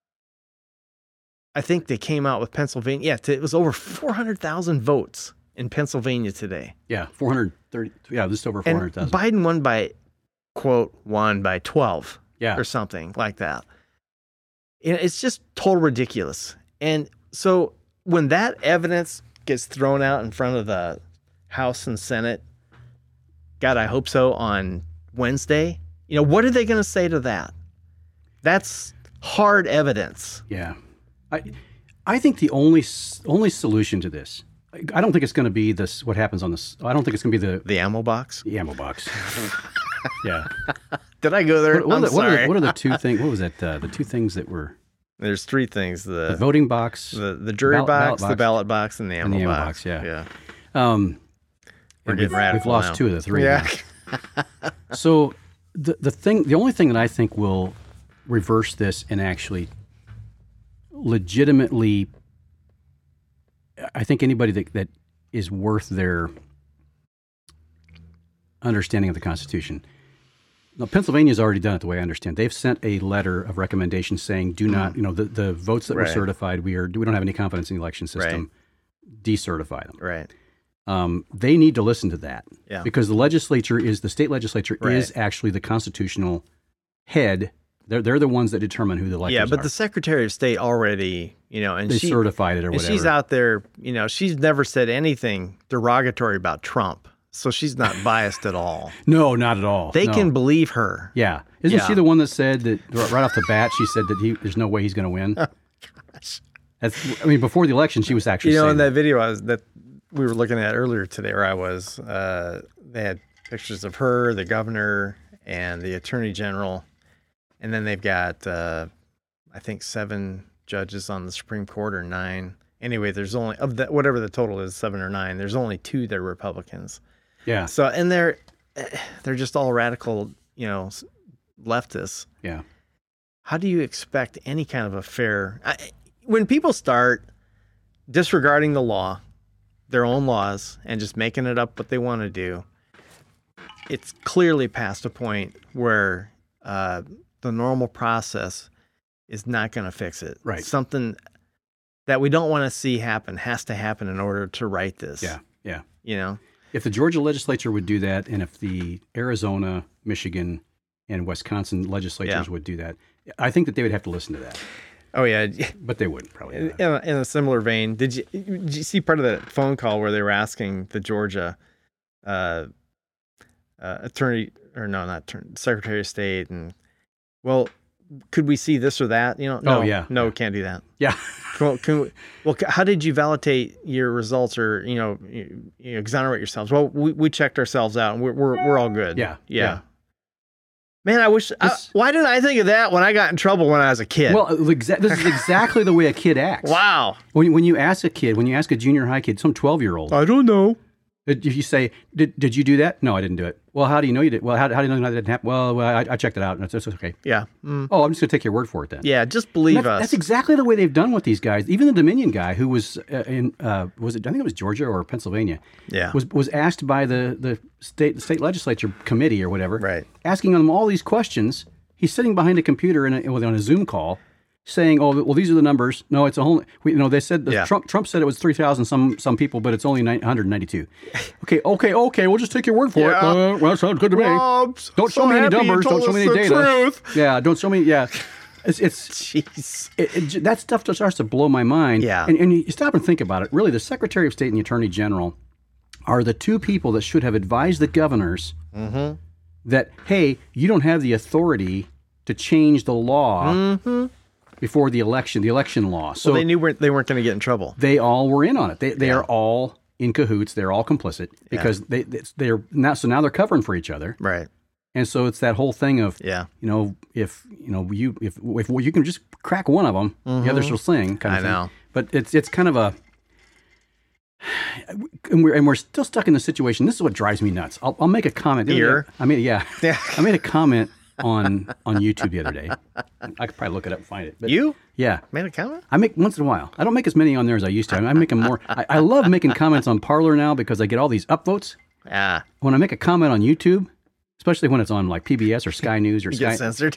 I think they came out with Pennsylvania. Yeah, it was over four hundred thousand votes in Pennsylvania today, yeah, four hundred thirty. Yeah, just over four and hundred thousand. Biden won by quote won by twelve. Yeah. Or something like that. And it's just total ridiculous. And so when that evidence gets thrown out in front of the House and Senate, God, I hope so, on Wednesday, you know, what are they going to say to that? That's hard evidence. Yeah. I I think the only s- only solution to this, I don't think it's going to be this. What happens on this? I don't think it's going to be the, The ammo box? the ammo box. Yeah. Did I go there? What, what, I'm are the, what, are sorry. the, what are the two things? What was that? Uh, the two things that were There's three things. the The voting box, the, the jury ballot- box, ballot the box. ballot box, and the ammo, the ammo box. box, yeah. Yeah. Um, We're and getting we've, radical we've lost now. two of the three. Yeah. now. So the the thing, the only thing that I think will reverse this and actually legitimately, I think anybody that, that is worth their understanding of the Constitution. Now, Pennsylvania's already done it the way I understand. They've sent a letter of recommendation saying, "Do not, you know, the, the votes that were Right. certified, we are we don't have any confidence in the election system. Decertify them." Right. Um, they need to listen to that Yeah. because the legislature is the state legislature Right. is actually the constitutional head. They're they're the ones that determine who the electors Yeah, but are. the Secretary of State already, you know, and They she certified it or and whatever. she's out there, you know, she's never said anything derogatory about Trump, so she's not biased at all. No, not at all. They No. can believe her. Yeah, isn't Yeah. she the one that said that right off the bat? She said that he there's no way he's going to win. That's, I mean, before the election, she was actually You know, saying in that video I was that we were looking at earlier today, where I was, uh, they had pictures of her, the governor, and the attorney general, and then they've got uh, I think seven judges on the Supreme Court or nine. Anyway, there's only of the, whatever the total is, seven or nine. There's only two that are Republicans. Yeah. So and they're they're just all radical, you know, leftists. Yeah. How do you expect any kind of a fair? I, when people start disregarding the law, their own laws, and just making it up what they want to do, it's clearly past a point where uh, the normal process is not going to fix it. Right. Something that we don't want to see happen has to happen in order to right this. Yeah. Yeah. You know? If the Georgia legislature would do that, and if the Arizona, Michigan, and Wisconsin legislatures Yeah. would do that, I think that they would have to listen to that. Oh, yeah. But they wouldn't, probably. In, Not. in, a, in a similar vein, did you, did you see part of that phone call where they were asking the Georgia uh, uh, attorney, or no, not attorney, Secretary of State, and, well, could we see this or that? You know, no, Oh, yeah. no, Yeah. can't do that. Yeah. Can, can we, well, c- how did you validate your results, or you know, you, you exonerate yourselves? Well, we, we checked ourselves out, and we're we're, we're all good. Yeah, yeah. yeah. Man, I wish. I, This- why didn't I think of that when I got in trouble when I was a kid? Well, exa- this is exactly the way a kid acts. wow. When, when you ask a kid, when you ask a junior high kid, some twelve-year-old, I don't know. if you say, did, did you do that? No, I didn't do it. Well, how do you know you did? Well, how, how do you know that didn't happen? Well, well I, I checked it out, and it's, it's okay. Yeah. Mm. Oh, I'm just going to take your word for it then. Yeah. Just believe That's, us. that's exactly the way they've done with these guys. Even the Dominion guy, who was uh, in, uh, was it? I think it was Georgia or Pennsylvania. Yeah. Was was asked by the the state state legislature committee or whatever. Right. Asking them all these questions. He's sitting behind a computer in a, on a Zoom call, saying, "Oh, well, these are the numbers. No, it's a whole. We, you know, they said Yeah. Trump Trump said it was three thousand some some people, but it's only nine hundred ninety-two. Okay, okay, okay. We'll just take your word for it. Yeah. Uh, well, that sounds good to me. Oh, I'm so Don't show me any happy you numbers. told Don't show me us any the data. truth. Yeah, don't show me. Yeah, it's it's Jeez. it, it, j- that stuff just starts to blow my mind. Yeah. And, and you stop and think about it. Really, the Secretary of State and the Attorney General are the two people that should have advised the governors Mm-hmm. that, hey, you don't have the authority to change the law before the election, the election law. So Mm-hmm. Well, they knew weren't, they weren't going to get in trouble. they all were in on it. They they Yeah. are all in cahoots. They're all complicit because they it's- they're now so now they're covering for each other. Right. And so it's that whole thing of, Yeah. you know, if you know you if if you can just crack one of them, the others will sing. Kind of I thing. know. But it's it's kind of a, and we're and we're still stuck in the situation. This is what drives me nuts. I'll, I'll make a comment. Here? I mean, yeah, Yeah. I made a comment on on YouTube the other day. I could probably look it up and find it. But You yeah. made a comment? I make once in a while. I don't make as many on there as I used to. I, mean, I make them more. I, I love making comments on Parler now because I get all these upvotes. Ah, When I make a comment on YouTube, especially when it's on like P B S or Sky News or you Sky, get censored.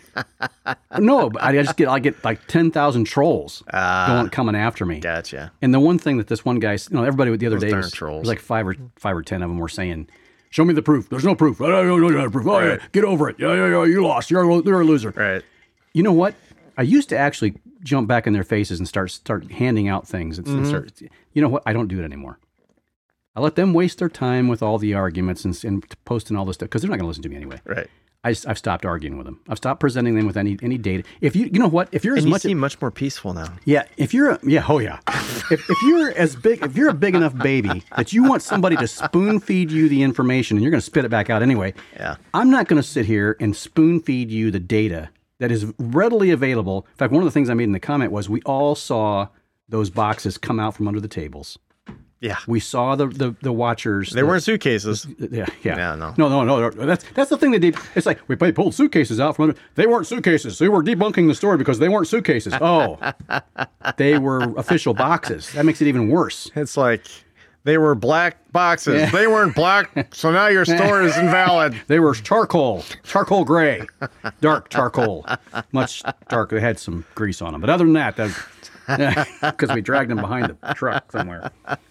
no, but I just get I get like ten thousand trolls Ah. going coming after me. Gotcha. And the one thing that this one guy, you know, everybody the other Those day darn was, trolls. was like five or five or ten of them were saying, "Show me the proof. There's no proof. I don't know no proof. Oh yeah, get over it. Yeah, yeah, yeah. You lost. You're a, you're a loser." Right. You know what? I used to actually jump back in their faces and start start handing out things. And, Mm-hmm. and start, you know what? I don't do it anymore. I let them waste their time with all the arguments and, and posting all this stuff because they're not going to listen to me anyway. Right. I, have stopped arguing with them. I've stopped presenting them with any any data. If you you know what? If you're as And you much seem much more peaceful now. yeah, if you're a, yeah, oh yeah. if, if you're as big, if you're a big enough baby that you want somebody to spoon feed you the information and you're going to spit it back out anyway, Yeah. I'm not going to sit here and spoon feed you the data that is readily available. In fact, one of the things I made in the comment was we all saw those boxes come out from under the tables. Yeah. We saw the the, the watchers. They the- weren't suitcases. Yeah, yeah. Yeah, no. no, no, no. That's that's the thing they did. It's like we pulled suitcases out from under. They weren't suitcases. They were debunking the story because they weren't suitcases. Oh, they were official boxes. That makes it even worse. It's like they were black boxes. Yeah. They weren't black, so now your story is invalid. They were charcoal, charcoal gray, dark charcoal, much darker. They had some grease on them, but other than that, because we dragged them behind the truck somewhere.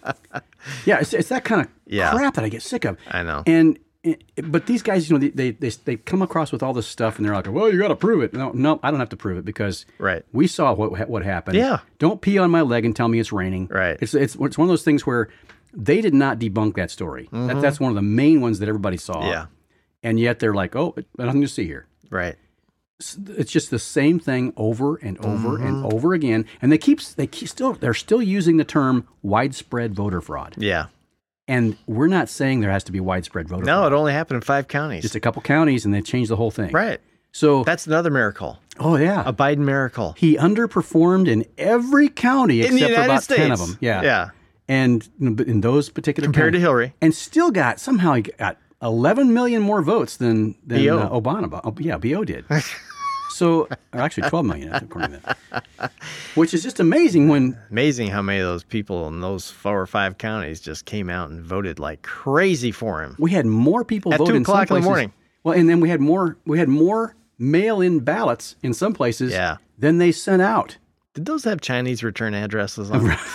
Yeah, it's, it's that kind of Yeah. crap that I get sick of. I know. And it- but these guys, you know, they they they come across with all this stuff, and they're like, "Well, you got to prove it." No, no, I don't have to prove it because Right. we saw what what happened. Yeah. Don't pee on my leg and tell me it's raining. Right. It's it's it's one of those things where they did not debunk that story. That, that's one of the main ones that everybody saw. Mm-hmm. Yeah. And yet they're like, "Oh, nothing to see here." Right. It's just the same thing over and over Mm-hmm. and over again, and they keep they keep still they're still using the term widespread voter fraud, Yeah. and we're not saying there has to be widespread voter No, fraud. it only happened in five counties. Just a couple counties, and they changed the whole thing. Right. So That's another miracle. oh yeah, A Biden miracle. he underperformed in every county In the except for United about States. ten of them. Yeah, Yeah. and in those particular Compared to counties. Hillary. and still got somehow he got eleven million more votes than than B O. uh, Obama. Oh, yeah, B O did. So, or actually twelve million, according to that. Which is just amazing when Amazing how many of those people in those four or five counties just came out and voted like crazy for him. we had more people At vote two in some o'clock in the places. morning. Well, and then we had more we had more mail-in ballots in some places Yeah. than they sent out. Did those have Chinese return addresses on them?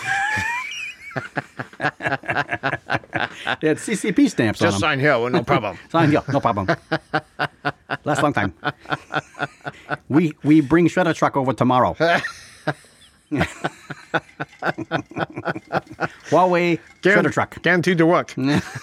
They had C C P stamps on them. sign here, no problem. Sign here, no problem. Last long time. We we bring shredder truck over tomorrow. Huawei shredder truck. Guaranteed to work.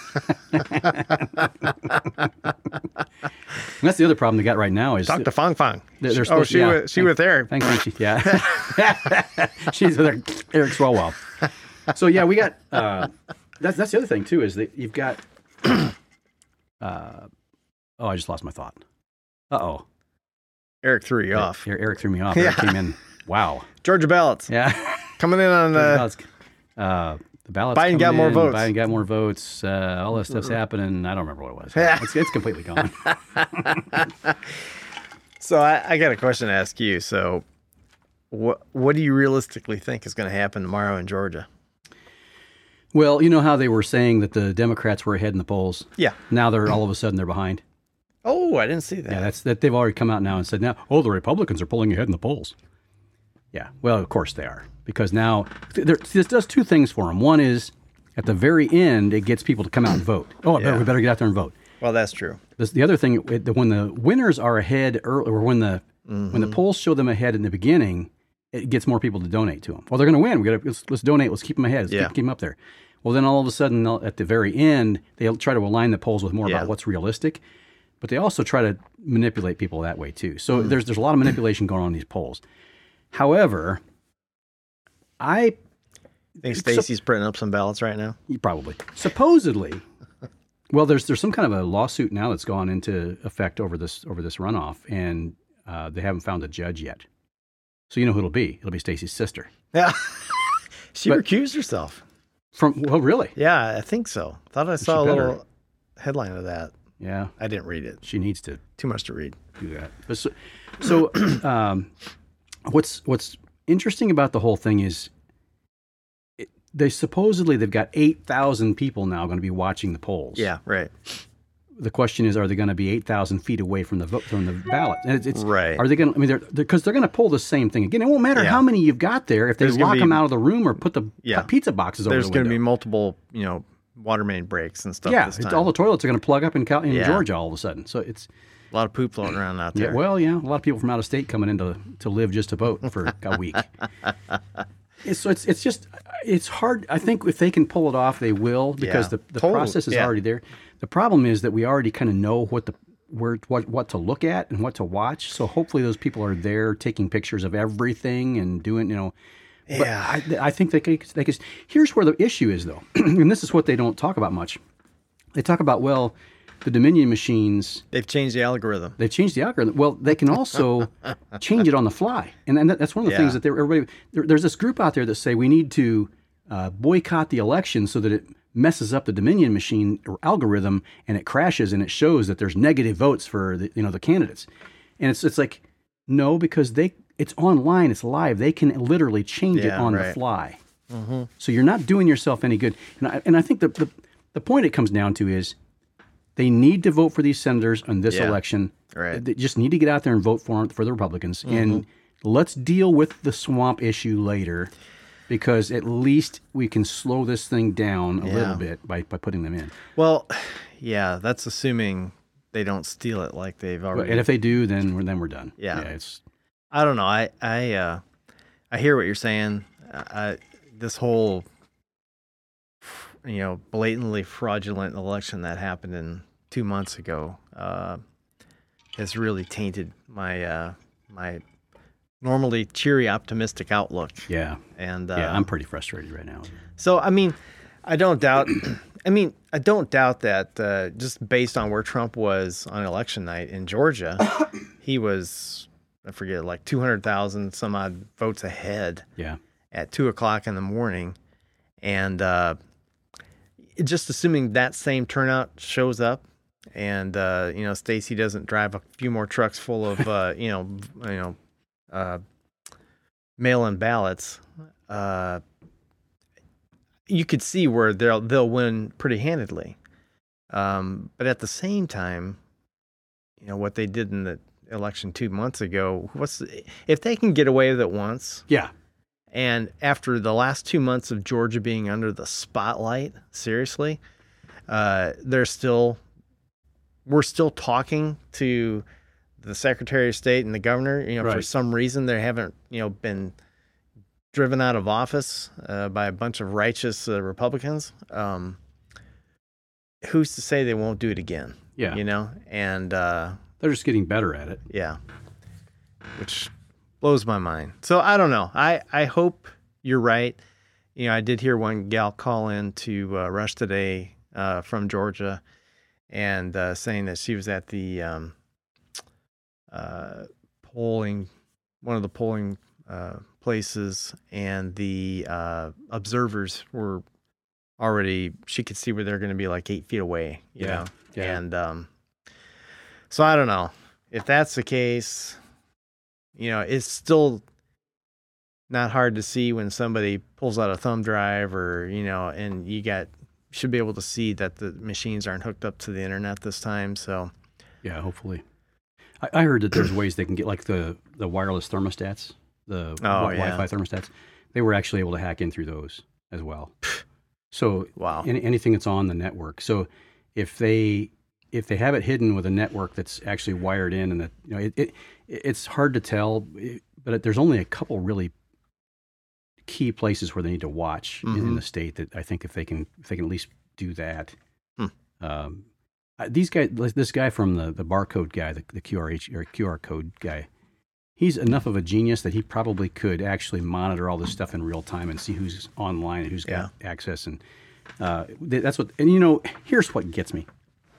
That's the other problem they got right now is Talk to Fang Fang. They're- they're oh, supposed- she, yeah. with, she with Eric. Thanks, Richie. Yeah. She's with Eric, Eric Swalwell. So, yeah, we got, uh, that's, that's the other thing, too, is that you've got, uh, oh, I just lost my thought. Uh-oh. Eric threw you off. Eric, Eric threw me off. Eric came in. Wow. Georgia ballots. Yeah. Coming in on The uh, ballots, uh, the ballots Biden coming got more in, votes. Biden got more votes. Uh, all this stuff's happening. I don't remember what it was. Yeah. It's, it's completely gone. So I, I got a question to ask you. So what what do you realistically think is going to happen tomorrow in Georgia? Well, you know how they were saying that the Democrats were ahead in the polls? Yeah. Now they're all of a sudden they're behind. Oh, I didn't see that. Yeah, that's that. They've already come out now and said now, oh, the Republicans are pulling ahead in the polls. Yeah, well, of course they are because now there, this does two things for them. One is at the very end, it gets people to come out and vote. Oh, I better, Yeah. we better get out there and vote. Well, that's true. This, the other thing, it, the- when the winners are ahead early, or when the when the polls show them ahead in the beginning, it gets more people to donate to them. Well, they're going to win. We got to let's, let's donate. Let's keep them ahead. Let's Yeah. keep, keep them up there. Well, then all of a sudden, they'll- at the very end, they'll try to align the polls with more Yeah. about what's realistic. But they also try to manipulate people that way too. So there's there's a lot of manipulation going on in these polls. However, I Think Stacey's printing up some ballots right now? probably supposedly, well, there's there's some kind of a lawsuit now that's gone into effect over this over this runoff, and uh, they haven't found a judge yet. So you know who it'll be? It'll be Stacey's sister. Yeah. She But- recused herself. From well, really? Yeah, I think so. Thought I saw a better. little headline of that. Yeah, I didn't read it. she needs to Too much to read. do that. But so, so um, what's what's interesting about the whole thing is it, they supposedly they've got eight thousand people now going to be watching the polls. Yeah, right. The question is, are they going to be eight thousand feet away from the vote from the ballot? And it's, it's Right. Are they going to? I mean, they're because they're, they're going to pull the same thing again. It won't matter Yeah. how many you've got there if they There's gonna lock be- them out of the room or put the Yeah. pizza boxes over There's the going to window. be multiple, you know, water main breaks and stuff yeah, this it's, time. all the toilets are going to plug up in, Cal- in Yeah. Georgia all of a sudden. So it's A lot of poop floating around out yeah, there. well, yeah, a lot of people from out of state coming in to, to live just to vote for a week. It's, so it's it's just it's hard. I think if they can pull it off, they will because Yeah. the, the Totally, process is yeah. already there. The problem is that we already kind of know what the where what what to look at and what to watch. So hopefully those people are there taking pictures of everything and doing you know. But Yeah. I, I think they could, they could. Here's where the issue is though, and this is what they don't talk about much. They talk about well, the Dominion machines. They've changed the algorithm. They've changed the algorithm. Well, they can also change it on the fly, and, and that, that's one of the things Yeah. that they're, everybody. There, there's this group out there that say we need to uh, boycott the election so that it messes up the Dominion machine or algorithm and it crashes and it shows that there's negative votes for the you know the candidates, and it's it's like no because they it's online, it's live. They can literally change it Yeah, on the right. fly. So you're not doing yourself any good. And I, and I think the, the the point it comes down to is they need to vote for these senators on this Yeah. election. Right. They just need to get out there and vote for for the Republicans. And let's deal with the swamp issue later, because at least we can slow this thing down a Yeah. little bit by, by putting them in. Well, yeah, that's assuming they don't steal it like they've already. And if they do, then we're then we're done. Yeah. it's I don't know. I I uh, I hear what you're saying. I, this whole you know blatantly fraudulent election that happened in two months ago uh, has really tainted my uh, my normally cheery, optimistic outlook. yeah, And uh, yeah. I'm pretty frustrated right now. so I mean, I don't doubt I mean, I don't doubt that uh, just based on where Trump was on election night in Georgia, he was, I forget, like two hundred thousand some odd votes ahead Yeah. at two o'clock in the morning. And uh, just assuming that same turnout shows up and, uh, you know, Stacey doesn't drive a few more trucks full of, uh, you know, you know, uh, mail-in ballots, uh, you could see where they'll they'll win pretty handedly. Um, but at the same time, you know, what they did in the election two months ago, what's the, if they can get away with it once, Yeah. and after the last two months of Georgia being under the spotlight, seriously, uh, they're still we're still talking to the Secretary of State and the governor. You know, for Right. some reason they haven't, you know, been driven out of office uh, by a bunch of righteous uh, Republicans. Um, who's to say they won't do it again? Yeah. You know, and uh, They're just getting better at it. yeah, which blows my mind. So I don't know. I, I hope you're right. You know, I did hear one gal call in to uh, Rush today uh, from Georgia and uh, saying that she was at the um, uh, polling, one of the polling uh, places, and the uh, observers were already, she could see where they're going to be like eight feet away, you Yeah, know? yeah. And um, so I don't know. If that's the case, you know, it's still not hard to see when somebody pulls out a thumb drive or, you know, and you got, should be able to see that the machines aren't hooked up to the internet this time. So, Yeah, hopefully. I, I heard that there's ways they can get like the, the wireless thermostats, the Oh, wi- yeah. Wi-Fi thermostats. They were actually able to hack in through those as well. So wow. any, anything that's on the network. So if they if they have it hidden with a network that's actually wired in, and that, you know, it, it it's hard to tell, but there's only a couple really key places where they need to watch in, in Mhm. the state that I think if they can if they can at least do that. Hmm. Um, uh, these guys, this guy from the the barcode guy, the, the Q R H or Q R code guy, he's enough of a genius that he probably could actually monitor all this stuff in real time and see who's online and who's got access. And uh, th- that's what. And you know, here's what gets me.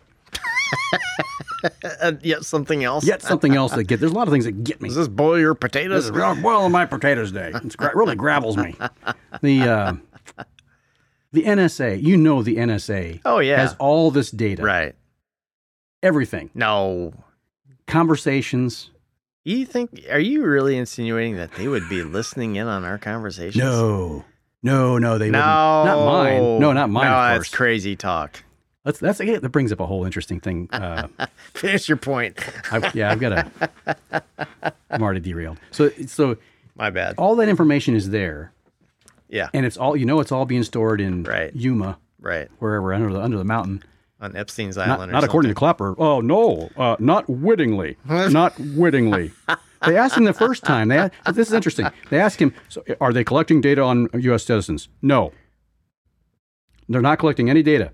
Uh, yet something else. Yet something else that get. There's a lot of things that get me. Does this boil your This potatoes? is real boiling my potatoes day. It's gra- really gravels me. The uh, the N S A. You know, the N S A. Oh, yeah. Has all this data. Right. Everything. No. Conversations. You think, are you really insinuating that they would be listening in on our conversations? No. No, no, they No. wouldn't. Not mine. No, not mine, No, of that's course. crazy talk. That's, that's, that brings up a whole interesting thing. Uh, Finish your point. I, yeah, I've got a, I'm already derailed. So, so My bad. all that information is there, Yeah. and it's all, you know, it's all being stored in Right. Yuma, Right. wherever, under the, under the mountain. On Epstein's Not, Island or not according to something. Clapper. Oh, no, uh, not wittingly. Not wittingly. They asked him the first time. They asked, this is interesting. They asked him, so are they collecting data on U S citizens? No. They're not collecting any data.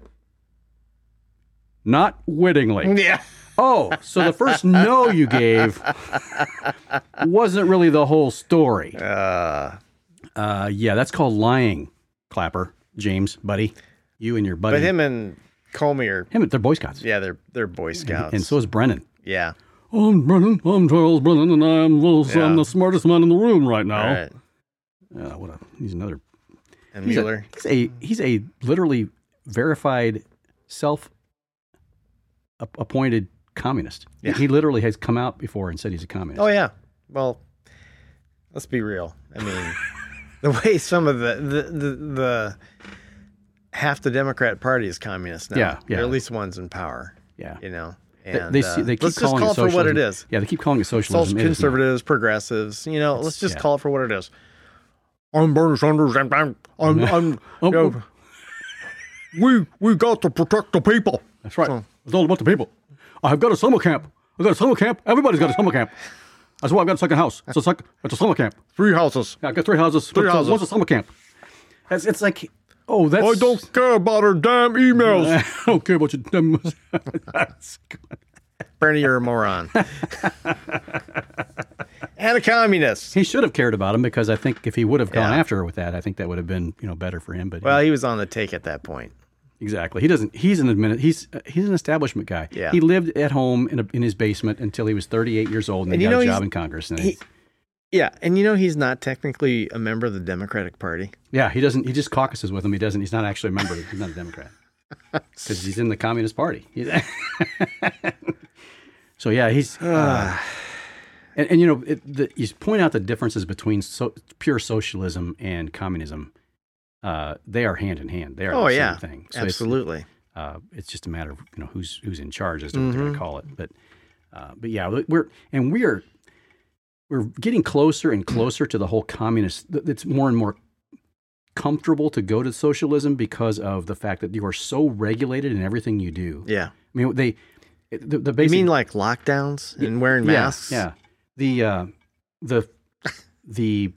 Not wittingly. Yeah. Oh, so the first no you gave wasn't really the whole story. Uh, Uh, yeah, that's called lying, Clapper, James, buddy. You and your buddy. but him and Comey are, him, they're Boy Scouts. yeah, they're they're Boy Scouts. And so is Brennan. yeah. I'm Brennan. I'm Charles Brennan, and I'm the, Yeah. I'm the smartest man in the room right now. All right. Uh, what a, he's another. And He's a, Mueller. he's a he's a literally verified self ap- appointed communist. Yeah. He literally has come out before and said he's a communist. Oh yeah. Well, let's be real. I mean, the way some of the the, the the half the Democrat Party is communist now. Yeah, yeah. Or at least one's in power. Yeah. You know. They, And they, uh, see, they keep let's just calling call it it for socialism. what it is. Yeah, they keep calling it Social socialism. It is not. conservatives, progressives. You know, let's just yeah. call it for what it is. I'm Bernie Sanders, and I'm I'm, I'm Oh, you know, we we got to protect the people. That's right. So- It's all about the people. I've got a summer camp. I've got a summer camp. Everybody's got a summer camp. That's why I've got a second house. It's a, sec- it's a summer camp. Three houses. Yeah, I've got three houses. Three What's a- houses. What's a summer camp? It's, it's like, oh, that's... I don't care about her damn emails. I don't care about your damn... That's good. Bernie, you're a moron. And a communist. He should have cared about him, because I think if he would have gone Yeah. after her with that, I think that would have been, you know, better for him. But Well, he was on the take at that point. exactly. He doesn't. He's an admin. He's uh, he's an establishment guy. Yeah. He lived at home in a, in his basement until he was thirty-eight years old, and, And then you got know a he's- job in Congress. And he- he, Yeah, and you know he's not technically a member of the Democratic Party. yeah, he doesn't. He just caucuses with them. He doesn't. He's not actually a member. He's not a Democrat because he's in the Communist Party. He's- so yeah, he's. Uh, and, and you know, it, the, you point out the differences between so, pure socialism and communism. Uh, they are hand in hand. They are Oh the same yeah, thing. So it's- absolutely. Uh, it's just a matter of you know who's who's in charge as to what they're going to call it. But uh, but yeah, we're and we're we're getting closer and closer to the whole communist. It's more and more comfortable to go to socialism because of the fact that you are so regulated in everything you do. Yeah. I mean, they the, the You basic. mean like lockdowns and wearing yeah, masks? Yeah. The uh, the the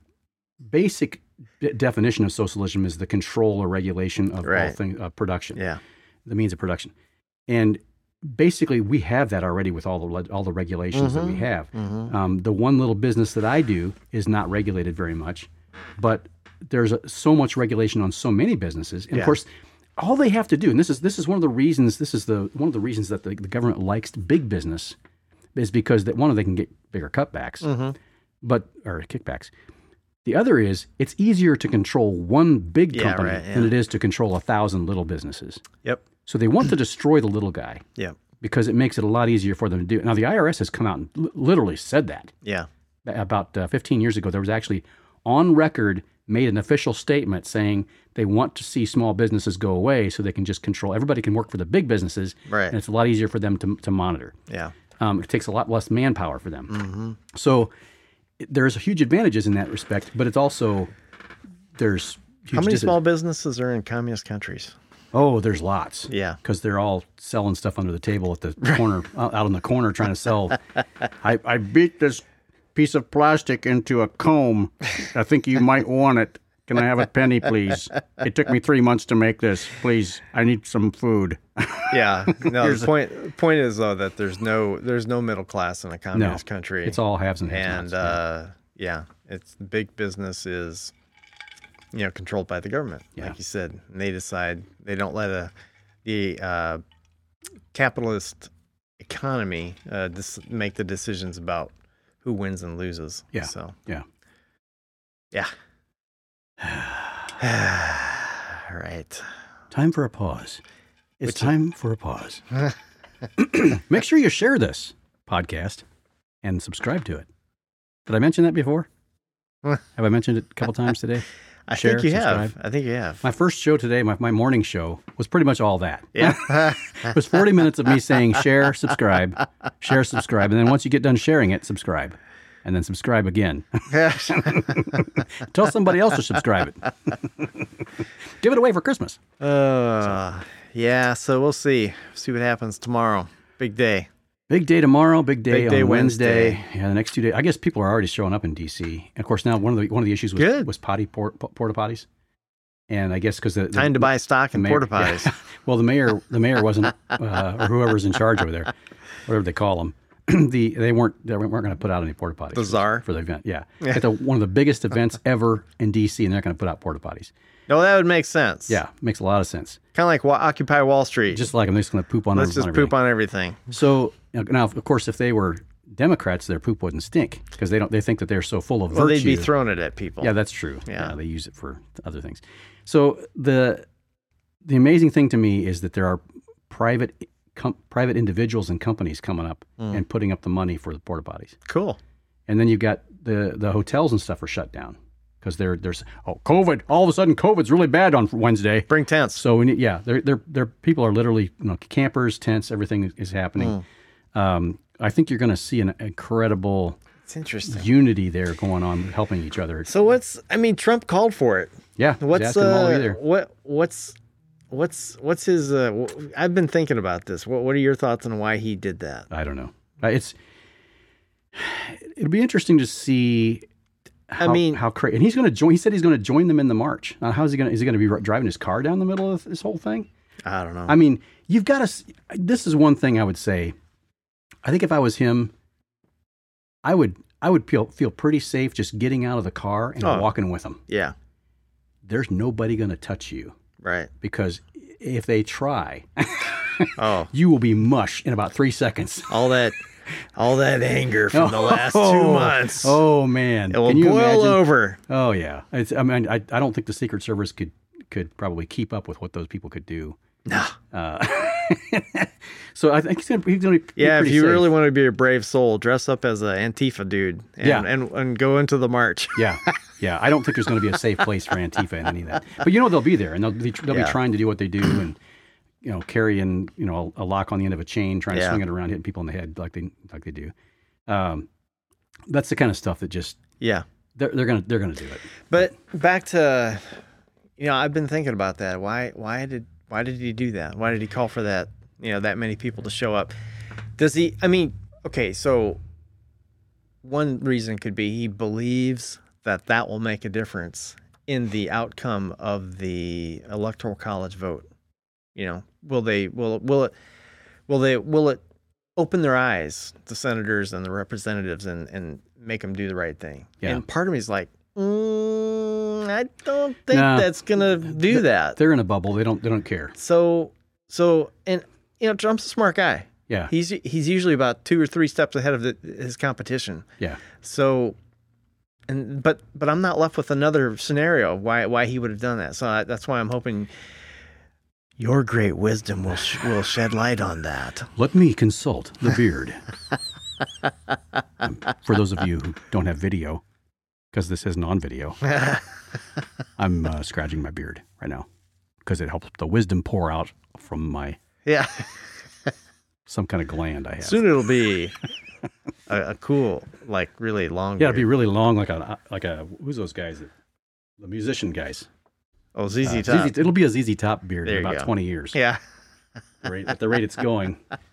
basic de- definition of socialism is the control or regulation of all Right. things uh, production. Yeah. The means of production, and basically we have that already with all the le- all the regulations that we Mm-hmm. have. Um, the one little business that I do is not regulated very much, but there's a, so much regulation on so many businesses, and Yeah. of course, all they have to do, and this is this is one of the reasons. This is the one of the reasons that the, the government likes big business, is because that one, they can get bigger cutbacks, Mm-hmm. but or kickbacks. The other is it's easier to control one big Yeah, company right, yeah. than it is to control a thousand little businesses. Yep. So they want to destroy the little guy Yep. because it makes it a lot easier for them to do it. Now, the I R S has come out and li- literally said that. Yeah. About uh, fifteen years ago, there was actually on record made an official statement saying they want to see small businesses go away so they can just control. Everybody can work for the big businesses, Right. and it's a lot easier for them to, to monitor. Yeah. Um, it takes a lot less manpower for them. Mm-hmm. So it- there's huge advantages in that respect, but it's also there's huge How many dis- small businesses are in communist countries? Oh, there's lots. Yeah. because they're all selling stuff under the table at the corner, out out in the corner, trying to sell. I, I beat this piece of plastic into a comb. I think you might want it. Can I have a penny, please? It took me three months to make this. Please, I need some food. Yeah. No, the point point is though that there's no there's no middle class in a communist country. It's all haves and and have-nots. uh, yeah, it's big business is you know controlled by the government, Yeah. like you said, and they decide they don't let a the uh, capitalist economy uh, dis- make the decisions about who wins and loses. Yeah. So yeah. yeah. All right. Time for a pause. It's Which- time for a pause. Make sure you share this podcast and subscribe to it. Did I mention that before? Have I mentioned it a couple times today? I Share, think you have. subscribe. I think you have. My first show today, my, my morning show, was pretty much all that. Yeah. It was forty minutes of me saying share, subscribe, share, subscribe. And then once you get done sharing it, subscribe. And then subscribe again. Tell somebody else to subscribe it. Give it away for Christmas. uh, yeah. So we'll see. See what happens tomorrow. Big day. Big day tomorrow, big day Big on day Wednesday. Wednesday. Yeah, the next two days. I guess people are already showing up in D C. And of course, now one of the one of the issues was, Good. was potty port, porta potties. And I guess because the, the Time to buy stock in mayor- porta potties. yeah. Well, the mayor, the mayor wasn't, uh, or whoever's in charge over there, whatever they call them. the they weren't they weren't going to put out any porta potties. The czar? for the event. Yeah, at the, one of the biggest events ever in D C, and they're going to put out porta potties. No, that would make sense. Yeah, makes a lot of sense. Kind of like wa- Occupy Wall Street. Just like I'm just going to poop on. Let's on just everything. poop on everything. So you know, now, of course, if they were Democrats, their poop wouldn't stink because they don't. They think that they're so full of Well, virtue. they'd be throwing it at people. Yeah, that's true. Yeah. they use it for other things. So the the amazing thing to me is that there are private com- private individuals and companies coming up Mm. and putting up the money for the porta potties, Cool. and then you've got the the hotels and stuff are shut down because they're there's oh COVID all of a sudden COVID's really bad on Wednesday. Bring tents. So we need, yeah, they're they're they're people are literally you know campers, tents, everything is happening. Mm. Um, I think you're going to see an incredible It's interesting. unity there going on, helping each other. So what's? I mean, Trump called for it. Yeah, he's What's asking them all uh, either. what? What's? What's? What's his? Uh, wh- I've been thinking about this. What? What are your thoughts on why he did that? I don't know. Uh, It's it'll be interesting to see. How, I mean- how crazy. And he's going to join. He said he's going to join them in the march. Now, how's he going? to Is he going to be ri- driving his car down the middle of this whole thing? I don't know. I mean, you've got to. This is one thing I would say. I think if I was him, I would. I would feel feel pretty safe just getting out of the car and Oh. walking with him. yeah. There's nobody going to touch you Right. because if they try, Oh, you will be mush in about three seconds. all that, all that anger from the last two Oh, months. Oh man, It will Can you boil imagine? over. Oh yeah, it's, I mean, I, I don't think the Secret Service could could probably keep up with what those people could do. No. Uh, so I think he's gonna, he's gonna be Yeah, if pretty you safe. really want to be a brave soul, dress up as an Antifa dude and, Yeah. and, and go into the march. Yeah, yeah. I don't think there's going to be a safe place for Antifa in any of that. But you know they'll be there, and they'll be they'll Yeah. be trying to do what they do, and you know carrying you know a, a lock on the end of a chain, trying to Yeah. swing it around, hitting people in the head like they like they do. Um, that's the kind of stuff that just Yeah. they're they're gonna they're gonna do it. But back to, you know, I've been thinking about that. Why, why did, why did he do that? Why did he call for that, you know, that many people to show up? Does he, I mean, okay, so one reason could be he believes that that will make a difference in the outcome of the electoral college vote. You know, will they, will, will it, will they, will it open their eyes, the senators and the representatives, and, and make them do the right thing? Yeah. And part of me is like, mm, I don't think Nah. that's gonna do that. They're in a bubble. They don't they don't care. So, so, and you know, Trump's a smart guy. Yeah, He's he's usually about two or three steps ahead of the, his competition. yeah. So, and but but I'm not left with another scenario of why why he would have done that. So I, that's why I'm hoping your great wisdom will sh- will shed light on that. Let me consult the beard. Um, for those of you who don't have video, because this is non-video, I'm uh, scratching my beard right now because it helps the wisdom pour out from my Yeah. some kind of gland I have. Soon it'll be a, a cool, like really long. Yeah, it'd be beard. really long, like a like a who's those guys? that- The musician guys. Oh, Z Z Uh, Top. Z Z it'll be a Z Z Top beard There in you about go. twenty years. Yeah. The rate- at the rate it's going.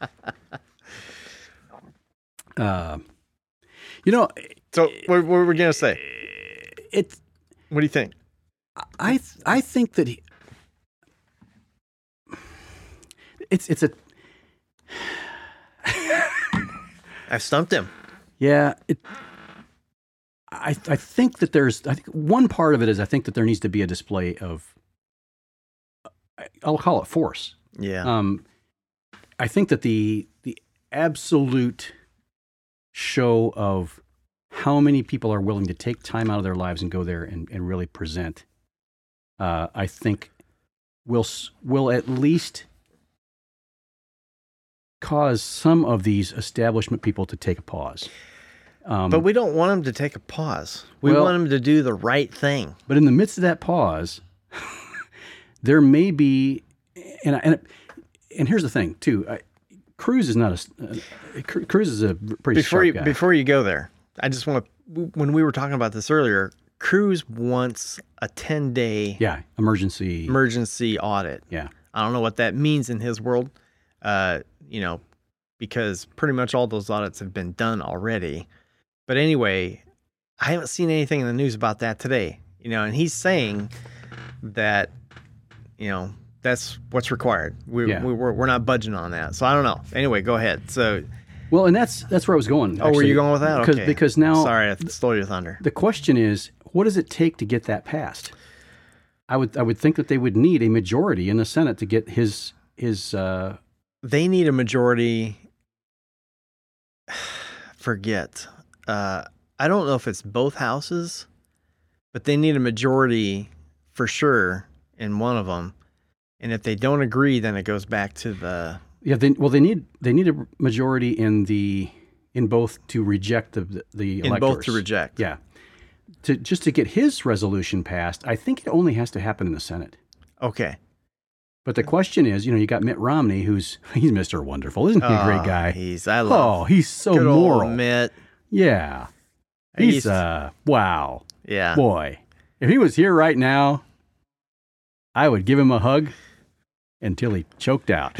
Uh, you know, So what, what were we gonna say? it's What do you think? I th- I think that he, it's it's a I've stumped him. yeah it. I I think that there's I think one part of it is I think that there needs to be a display of I'll call it force. Yeah. Um, I think that the the absolute show of how many people are willing to take time out of their lives and go there and, and really present, uh, I think will s- will at least cause some of these establishment people to take a pause. Um, But we don't want him to take a pause. We Well- want him to do the right thing. But in the midst of that pause, there may be, and I- and and here's the thing too. I, Cruz is not a uh, Cru- Cruz is a pretty Before sharp you guy. before you go there, I just want to. When we were talking about this earlier, Cruz wants a ten day yeah, emergency. emergency audit. yeah, I don't know what that means in his world, uh, you know, because pretty much all those audits have been done already. But anyway, I haven't seen anything in the news about that today. You know, and he's saying that, you know, that's what's required. We, Yeah. we, we're we're not budging on that. So I don't know. Anyway, go ahead. So, well, and that's that's where I was going. oh, were actually, you going with that? Because Okay. because now sorry, I stole your thunder. the question is, what does it take to get that passed? I would I would think that they would need a majority in the Senate to get his his. Uh, They need a majority. Forget. Uh, I don't know if it's both houses, but they need a majority for sure in one of them. And if they don't agree, then it goes back to the. yeah, they, well, they need they need a majority in the in both to reject the the In both electors. to reject. Yeah, to just to get his resolution passed, I think it only has to happen in the Senate. Okay. But the question is, you know, you got Mitt Romney, who's he's Mister Wonderful, isn't he a great Oh, guy? He's. I love. Oh, he's so good old moral. Mitt. Yeah, I he's used- uh wow, Yeah. boy. If he was here right now, I would give him a hug until he choked out.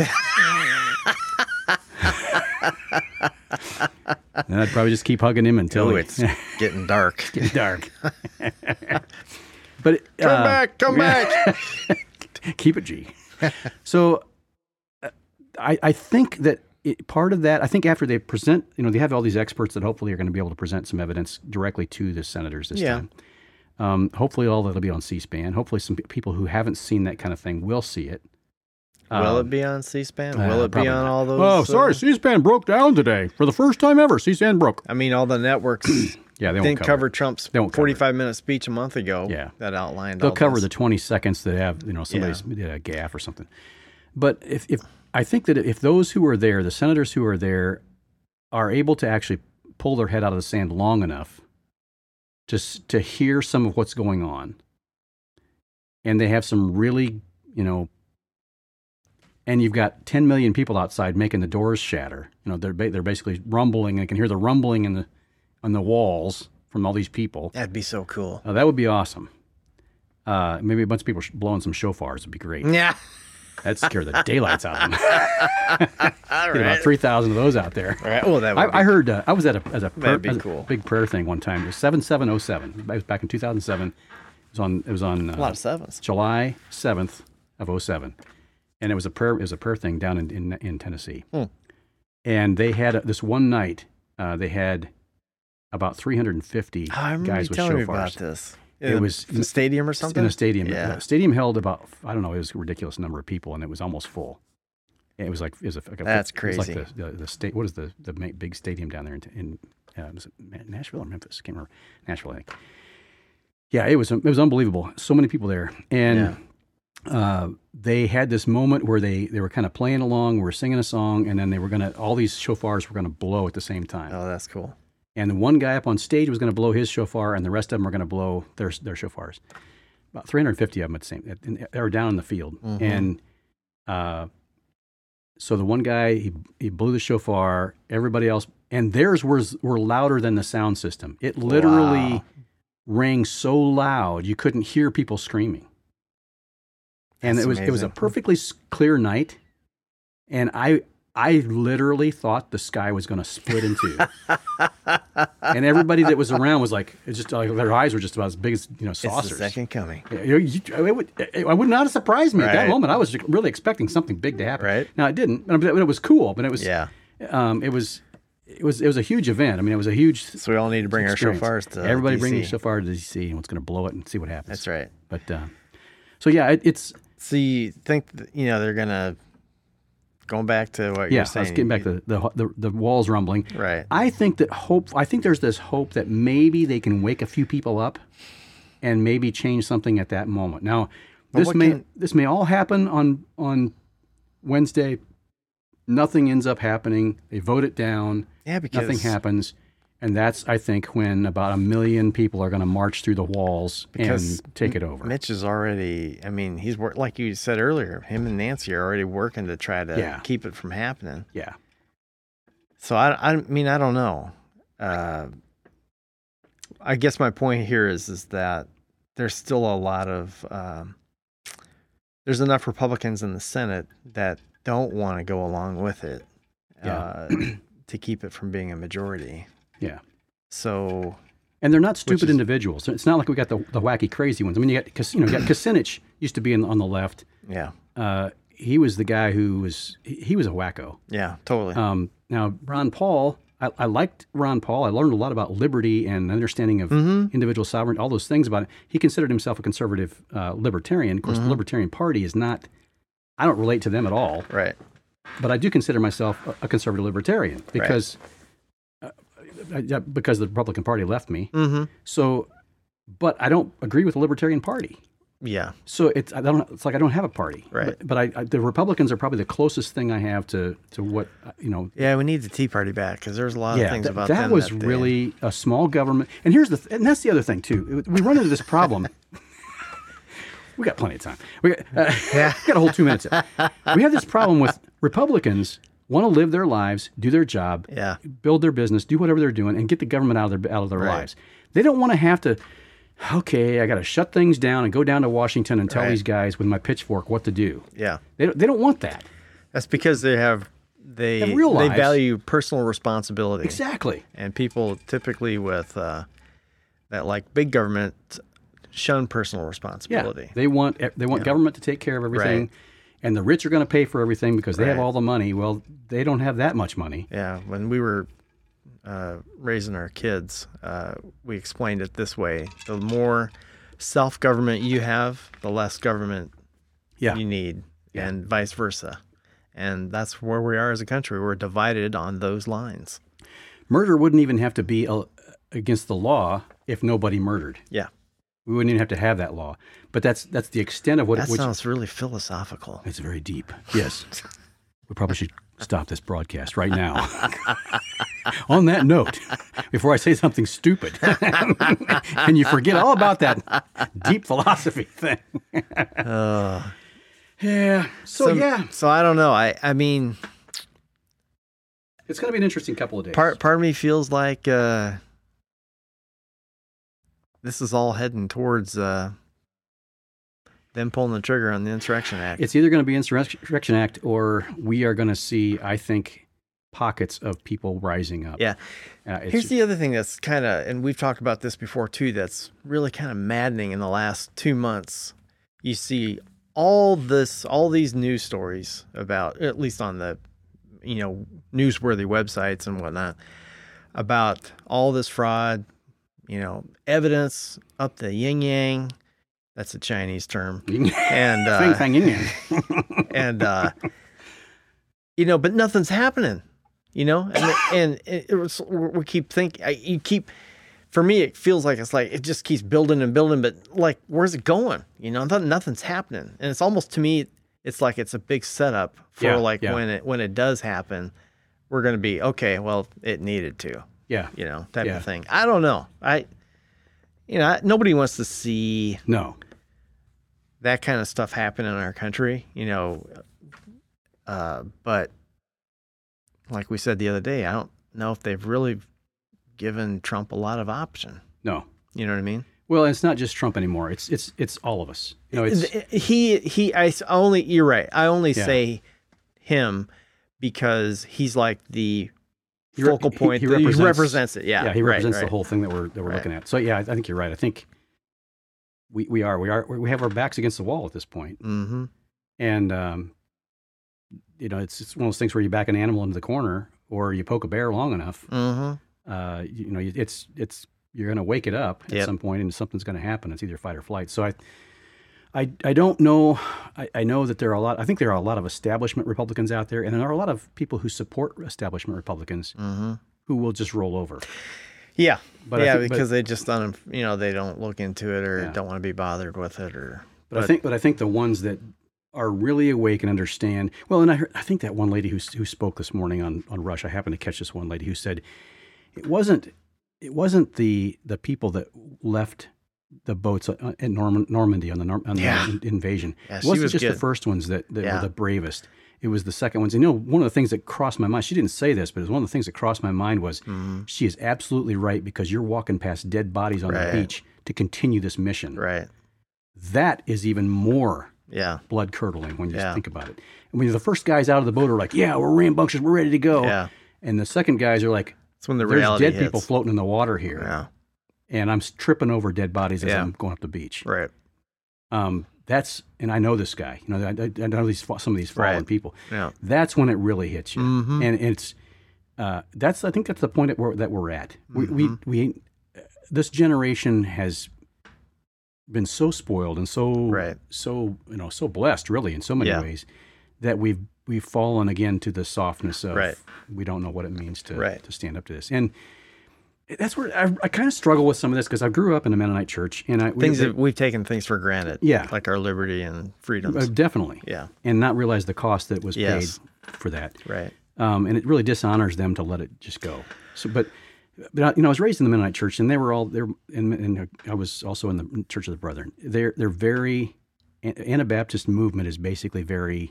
And I'd probably just keep hugging him until Oh, he- it's getting dark. getting dark. But Come uh, back! Come back! keep it G. So uh, I, I think that it, part of that, I think after they present, you know, they have all these experts that hopefully are going to be able to present some evidence directly to the senators this Yeah. time. Um, hopefully all that'll be on C-SPAN. Hopefully some pe- people who haven't seen that kind of thing will see it. Will it be on C-SPAN? uh, Will it be probably on not. all those? Oh, sorry, uh, C-SPAN broke down today for the first time ever. C-SPAN broke. I mean, all the networks Yeah, they won't didn't cover, cover it. Trump's They won't cover it. forty-five minute speech a month ago. Yeah. that outlined. They'll all cover this. the twenty seconds that have, you know, somebody's did a gaffe or something. But if, if I think that if those who are there, the senators who are there, are able to actually pull their head out of the sand long enough to s- to hear some of what's going on, and they have some really, you know, and you've got ten million people outside making the doors shatter. You know, they're ba- they're basically rumbling, and you can hear the rumbling in the on the walls from all these people. That'd be so cool. Uh, that would be awesome. Uh, maybe a bunch of people sh- blowing some shofars would be great. Yeah. That'd scare the daylights out of them. All Get right. about three thousand of those out there. All right. Well, that would I, be I heard. Uh, I was at a as a, prayer, That'd be as a cool. big prayer thing one time. It was seven seven oh seven. It was back in two thousand seven. It was on. It was on uh, a lot of sevens. July seventh of oh seven, and it was a prayer. It was a prayer thing down in in, in Tennessee. Hmm. And they had a, this one night. Uh, they had about three hundred fifty Oh, I remember guys you with telling me shofars. about this. It In was the stadium or something. In a stadium. Yeah. The stadium held about, I don't know, it was a ridiculous number of people, and it was almost full. It was like, it was a, like a That's it was like crazy. the, the, the state, what is the, the ma- big stadium down there in, in uh, was it Nashville or Memphis? I can't remember. Nashville, I think. Yeah, it was, it was unbelievable. So many people there. And uh, they had this moment where they, they were kind of playing along, we were singing a song, and then they were going to, all these shofars were going to blow at the same time. Oh, that's cool. And the one guy up on stage was going to blow his shofar, and the rest of them were going to blow their their shofars. About three hundred fifty of them at the same. They were down in the field, Mm-hmm. and uh, so the one guy he he blew the shofar. Everybody else, and theirs was were louder than the sound system. It literally Wow. rang so loud you couldn't hear people screaming. And That's it was it was a amazing. perfectly s- clear night, and I. I literally thought the sky was going to split in two, and everybody that was around was like, it's just like their eyes were just about as big as you know It's saucers. the second coming. Yeah, you- you- it would, it would not have surprised me at that Right. moment. I was really expecting something big to happen. Right. Now it didn't, but it was cool. But it was, Yeah. um, it was, it was, it was a huge event. I mean, it was a huge. So we all need to bring experience. our shofars to everybody. D C. Bring your shofar to D C and what's going to blow it and see what happens. That's right. But uh, so yeah, it, it's So you think that, you know they're gonna going back to what yeah. you're I saying? was getting back to the, the the walls rumbling. Right. I think that hope. I think there's this hope that maybe they can wake a few people up, and maybe change something at that moment. Now, But this what may can- this may all happen on on Wednesday. Nothing ends up happening. They vote it down. Yeah, because Nothing happens, and that's I think when about a million people are going to march through the walls Because and take it over. Mitch is already. I mean, he's work like you said earlier. Him and Nancy are already working to try to Yeah. keep it from happening. Yeah. So I, I mean, I don't know. Uh, I guess my point here is is that there's still a lot of um, there's enough Republicans in the Senate that don't want to go along with it Yeah. uh, to keep it from being a majority. Yeah. So And they're not stupid is- individuals. It's not like we got the, the wacky, crazy ones. I mean, you got, Kus- you know, you got Kucinich used to be in, on the left. yeah, Uh, he was the guy who was, he, he was a wacko. yeah, totally. Um, now, Ron Paul, I, I liked Ron Paul. I learned a lot about liberty and understanding of Mm-hmm. individual sovereignty, all those things about it. He considered himself a conservative uh, libertarian. Of course, Mm-hmm. the Libertarian Party is not, I don't relate to them at all. right. But I do consider myself a, a conservative libertarian because uh, uh, because the Republican Party left me. Mm-hmm. So, but I don't agree with the Libertarian Party. Yeah. So it's I don't it's like I don't have a party. Right. But, but I, I the Republicans are probably the closest thing I have to to what uh, you know. Yeah, we need the Tea Party back because there's a lot of Yeah, things that, about that them was that they- really a small government. And here's the th- and that's the other thing too. We run into this problem. We got plenty of time. We got, uh, Yeah. we got a whole two minutes. We have this problem with Republicans want to live their lives, do their job, Yeah. build their business, do whatever they're doing, and get the government out of their out of their Right. lives. They don't want to have to. Okay, I got to shut things down and go down to Washington and tell Right. these guys with my pitchfork what to do. Yeah. They don't, they don't want that. That's because they have they Have real they lives. value personal responsibility. Exactly. And people typically with uh, that like big government shun personal Yeah. responsibility. They want they want government to take care of everything, Right. and the rich are going to pay for everything because they have Right. all the money. Well, they don't have that much money. Yeah, when we were uh, raising our kids, uh, we explained it this way: the more self-government you have, the less government Yeah. you need. Yeah. and vice versa. And that's where we are as a country. We're divided on those lines. Murder wouldn't even have to be uh, against the law if nobody murdered. Yeah. We wouldn't even have to have that law. But that's that's the extent of what That which, sounds really philosophical. It's very deep. Yes. We probably should stop this broadcast right now. On that note, before I say something stupid, and you forget all about that deep philosophy thing. Uh, yeah. So, yeah, So I don't know. I, I mean, it's going to be an interesting couple of days. part part of me feels like uh, this is all heading towards uh, them pulling the trigger on the Insurrection Act. It's either going to be Insurrection Act or we are going to see, I think, pockets of people rising up. Yeah. Uh, it's Here's just- the other thing that's kind of, and we've talked about this before too, that's really kind of maddening in the last two months. You see all this, all these news stories about, at least on the, you know, newsworthy websites and whatnot, about all this fraud, you know, evidence up the yin yang. That's a Chinese term. And, uh, Fang, fang, yin, yang. and, uh, you know, but nothing's happening. You know, and and it, it was, we keep thinking. You keep, for me, it feels like it's like it just keeps building and building. But like, where's it going? You know, nothing, nothing's happening, and it's almost to me, it's like it's a big setup for Yeah, like yeah. when it when it does happen, we're going to be okay. Well, it needed to, Yeah. you know, type Yeah. of thing. I don't know. I, you know, I, nobody wants to see No. that kind of stuff happen in our country. You know, uh, but. Like we said the other day, I don't know if they've really given Trump a lot of option. No. You know what I mean? Well, it's not just Trump anymore. It's it's it's all of us. You know, it's He he. I s- only you're right. I only Yeah. say him because he's like the He re- focal he- point. he that- represents- represents it. Yeah. yeah, he right, represents the right. whole thing that we're that we're Right. looking at. So yeah, I, I think you're right. I think we we are we are we have our backs against the wall at this point, Mm-hmm. and um, you know, it's it's one of those things where you back an animal into the corner or you poke a bear long enough. Mm-hmm. Uh, you, you know, it's it's you're going to wake it up at Yep. some point, and something's going to happen. It's either fight or flight. So I, I, I don't know. I, I know that there are a lot. I think there are a lot of establishment Republicans out there, and there are a lot of people who support establishment Republicans Mm-hmm. who will just roll over. Yeah. But I yeah, think- but- because they just don't. You know, they don't look into it or Yeah. don't want to be bothered with it or. But, I think, but I think the ones that are really awake and understand. Well, and I heard, I think that one lady who who spoke this morning on on Rush. I happened to catch this one lady who said it wasn't it wasn't the the people that left the boats in Norman, Normandy on the Norm, on Yeah. the invasion. Yeah, it she wasn't was just the good. first ones that, that Yeah. were the bravest. It was the second ones. And you know, one of the things that crossed my mind. She didn't say this, but it was one of the things that crossed my mind was Mm-hmm. she is absolutely right because you're walking past dead bodies on Right. the beach to continue this mission. Right. That is even more Yeah. blood curdling when you Yeah. just think about it. And when the first guys out of the boat are like, "Yeah, we're rambunctious, we're ready to go," Yeah. and the second guys are like, It's when the "There's reality dead hits. people floating in the water here, Yeah. and I'm s- tripping over dead bodies as Yeah. I'm going up the beach." Right. Um, that's and I know this guy. You know, I, I I know these fa- some of these fallen Right. people. Yeah. That's when it really hits you, Mhm. and it's uh, that's I think that's the point that we're that we're at. We we Mm-hmm. we uh, this generation has been so spoiled and so Right. so you know so blessed really in so many Yeah. ways that we've we've fallen again to the softness of Right. we don't know what it means to Right. to stand up to this. And that's where I, I kind of struggle with some of this because I grew up in a Mennonite church and I we- Things that we've taken things for granted. Yeah. Like our liberty and freedoms. uh, definitely Yeah. and not realize the cost that was Yes. paid for that. Right. Um, and it really dishonors them to let it just go. So, but, but I- you know, I was raised in the Mennonite church, and they were all there. And, and I was also in the Church of the Brethren. They're they're very Anabaptist movement is basically very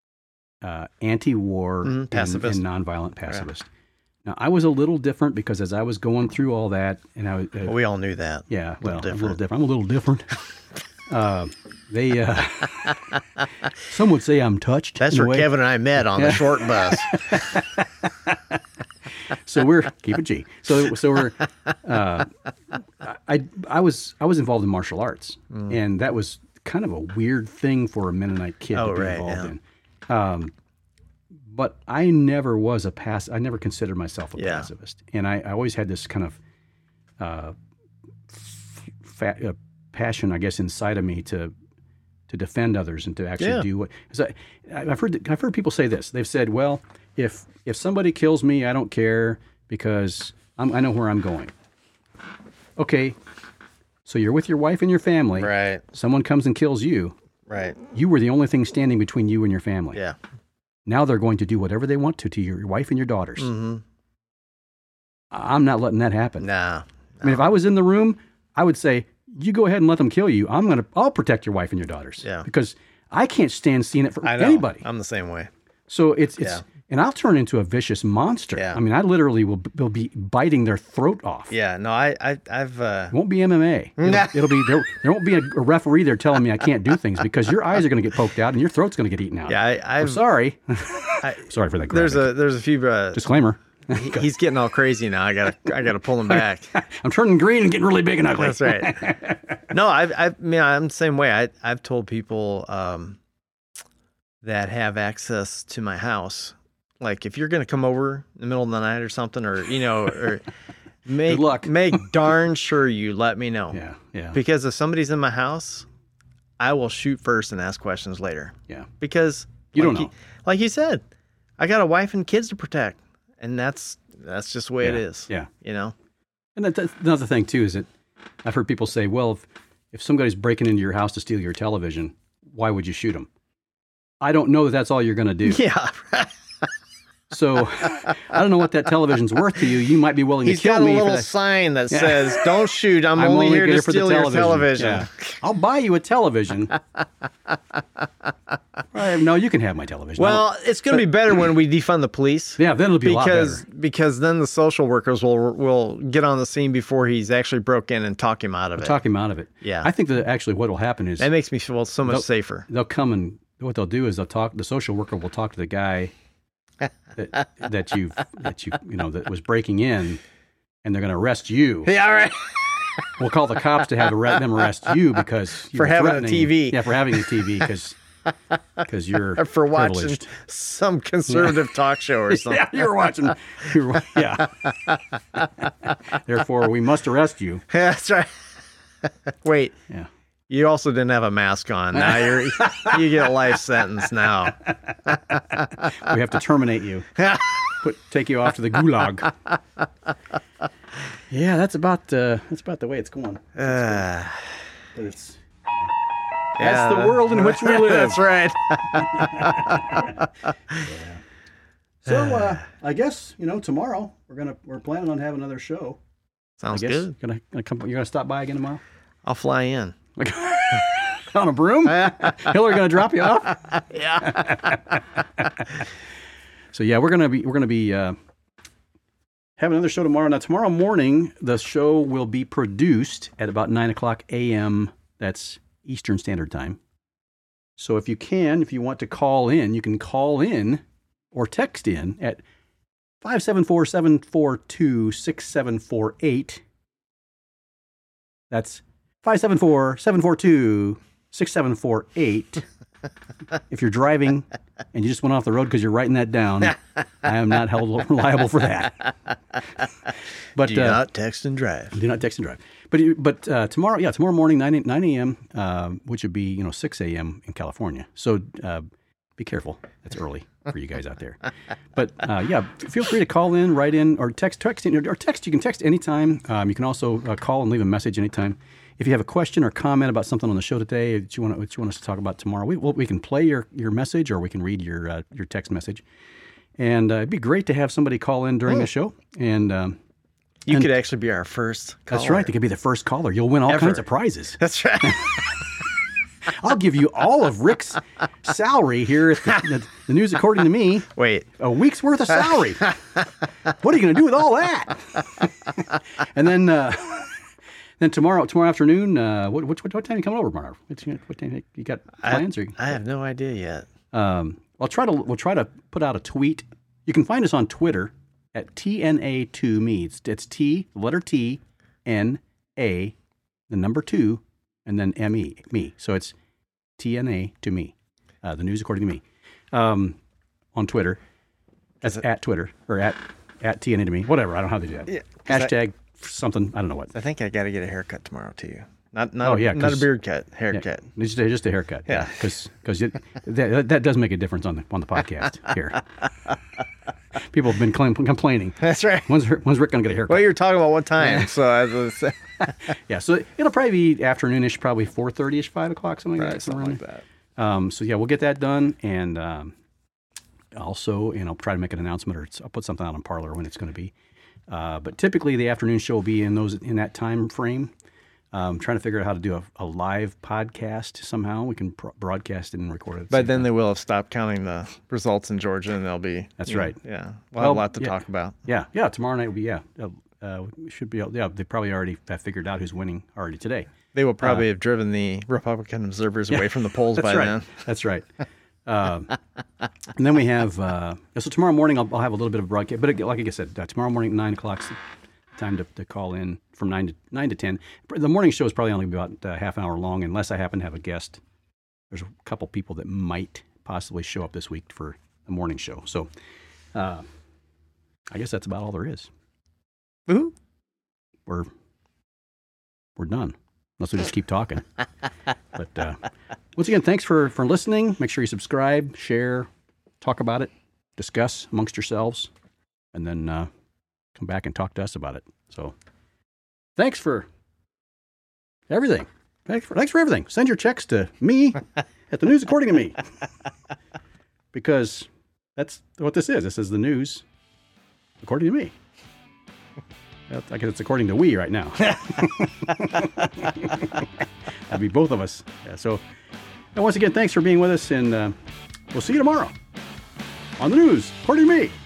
uh, anti-war Mhm, and, pacifist. and nonviolent pacifist. Now, I was a little different because as I was going through all that, and I was uh, Well, we all knew that. yeah, well, little a little different. different. I'm a little different. uh, they uh, some would say I'm touched. That's in a where way. Kevin and I met on the short bus. So we're keep it G. So so we're uh, I I was I was involved in martial arts, and that was kind of a weird thing for a Mennonite kid Oh, to be right, involved yeah. in. Um, but I never was a pass. I never considered myself a Yeah. pacifist, and I, I always had this kind of uh, fa- uh, passion, I guess, inside of me to to defend others and to actually Yeah. do what. 'Cause I, I've heard I've heard people say this. They've said, "Well, if if somebody kills me, I don't care because I'm, I know where I'm going." Okay, so you're with your wife and your family. Right. Someone comes and kills you. Right. You were the only thing standing between you and your family. Yeah. Now they're going to do whatever they want to to your wife and your daughters. Mm-hmm. I'm not letting that happen. Nah. I mean, if I was in the room, I would say, "You go ahead and let them kill you. I'm gonna, I'll protect your wife and your daughters." Yeah. Because I can't stand seeing it for I know. anybody. I'm the same way. So it's it's, Yeah. and I'll turn into a vicious monster. Yeah. I mean, I literally will, will be biting their throat off. Yeah. No, I, I I've. Uh, It won't be M M A. It'll, it'll be there. There won't be a, a referee there telling me I can't do things because your eyes are going to get poked out and your throat's going to get eaten out. yeah. I, I'm I've. sorry. I, sorry for that. there's graphic. a there's a few. Uh, disclaimer. he- he's getting all crazy now. I gotta I gotta pull him back. I'm turning green and getting really big and ugly. That's right. No, I've, I've, I mean, I'm the same way. I, I've told people um, that have access to my house, like if you're going to come over in the middle of the night or something, or, you know, or make, Good luck. make darn sure you let me know. Yeah, yeah, Because if somebody's in my house, I will shoot first and ask questions later. yeah. Because You like don't know. like you said, I got a wife and kids to protect, and that's that's just the way it Yeah, is. yeah. You know. And that, that's another thing too is that I've heard people say, "Well, if if somebody's breaking into your house to steal your television, why would you shoot them?" I don't know that that's all you're going to do. Yeah. So I don't know what that television's worth to you. You might be willing He's to kill got a me for little that. sign that Yeah. says, "Don't shoot. I'm, I'm only, only here to here for the steal your television." Yeah. I'll buy you a television. Right, no, you can have my television. I Well, it's going to be better when we defund the police. don't- yeah, then it'll be Because a lot better. because then the social workers will will get on the scene before he's actually broke in and talk him out of it. Talk him out of it. Yeah. I think that actually what will happen is That makes me feel so much They'll- safer. they'll come and what they'll do is they'll talk. The social worker will talk to the guy that that you that you you know that was breaking in, and they're going to arrest you. Yeah, all right. We'll call the cops to have arre- them arrest you because you For were having a threatening- T V. Yeah, for having a T V because because you're For watching privileged. some conservative talk show or something. Yeah, you're watching. You're, yeah. Therefore, we must arrest you. Yeah, that's right. Wait, Yeah. you also didn't have a mask on. Now you're you get a life sentence now. We have to terminate you. Put take you off to the gulag. Yeah, that's about uh, that's about the way it's going. Uh, But it's yeah, that's the world in which we live. That's right. So uh, I guess you know tomorrow we're gonna we're planning on having another show. Sounds I guess good. gonna, gonna come. You're gonna stop by again tomorrow. I'll fly in. Like on a broom. Hillary gonna drop you off. Yeah. So yeah, we're gonna be we're gonna be uh, having another show tomorrow. Now tomorrow morning the show will be produced at about nine o'clock a.m. That's Eastern Standard Time. So if you can, if you want to call in, you can call in or text in at five seven four, seven four two, six seven four eight. That's five seven four, seven four two, six seven four eight. If you're driving and you just went off the road because you're writing that down, I am not held liable for that. But Do uh, not text and drive. do not text and drive. But you- but uh, tomorrow, yeah, tomorrow morning, nine a.m., uh, which would be you know six a.m. in California. So uh, be careful. That's early for you guys out there. But uh, yeah, feel free to call in, write in, or text text in, or text. You can text anytime. Um, you can also uh, call and leave a message anytime. If you have a question or comment about something on the show today that you want that you want us to talk about tomorrow, we we'll, we can play your, your message or we can read your uh, your text message. And uh, it'd be great to have somebody call in during Oh. the show. And um, You And- could actually be our first caller. that's right. They could be the first caller. You'll win all Ever. kinds of prizes. That's right. I'll give you all of Rick's salary here at the, the, the News According to Me. Wait. A week's worth of salary. What are you going to do with all that? And then, uh, then tomorrow, tomorrow afternoon, uh, what, what, what time are you coming over, Marv? What, what time you got plans? I, or, I have no idea yet. um, I'll try to we'll try to put out a tweet. You can find us on Twitter at T N A two me. It's, it's T, the letter T, N, A, the number two, and then M E, me. So it's T N A to me, uh, the News According to Me, um, on Twitter. That's at Twitter or at at T N A to me. Whatever. I don't know how to do that. Yeah, 'cause I- Hashtag something. I don't know what. I think I got to get a haircut tomorrow too. Not not Oh, a, yeah, not a 'cause- beard cut, Yeah, haircut. just a, just a haircut. Yeah. because because that, that does make a difference on the on the podcast here. People have been claim, complaining. That's right. When's when's Rick gonna get a haircut? Well, you were talking about what time, so I was Yeah, so it'll probably be afternoonish, probably four thirty ish, five o'clock, something like right, that. something around like there. that. Um, so yeah, we'll get that done, and um, also, and I'll try to make an announcement, or it's- I'll put something out on Parler when it's going to be. Uh, but typically, the afternoon show will be in those in that time frame. Um, trying to figure out how to do a, a live podcast somehow. We can pro- broadcast it and record it. at the But same then time. they will have stopped counting the results in Georgia, and they'll be. That's you know, right. Yeah, we'll, Well, have a lot to yeah. talk about. yeah, yeah, tomorrow night will be yeah. Uh, uh, we should be able, yeah. They probably already have figured out who's winning already today. They will probably have driven the Republican observers away from the polls That's by right. then. That's right. Um, and then we have uh, so tomorrow morning I'll, I'll have a little bit of broadcast, but like I said, uh, tomorrow morning nine o'clock time to, to call in from nine to nine to ten. The morning show is probably only about uh, half an hour long, unless I happen to have a guest. There's a couple people that might possibly show up this week for the morning show. So uh, I guess that's about all there is. Woohoo! We're we're done. Unless we just keep talking. But uh, once again, thanks for, for listening. Make sure you subscribe, share, talk about it, discuss amongst yourselves, and then uh, come back and talk to us about it. So thanks for everything. Thanks for, thanks for everything. Send your checks to me at the news according to me. Because that's what this is. This is the news according to me. I guess it's according to we right now. That'd be both of us. Yeah, so, and once again, thanks for being with us, and uh, we'll see you tomorrow on the news, according to me.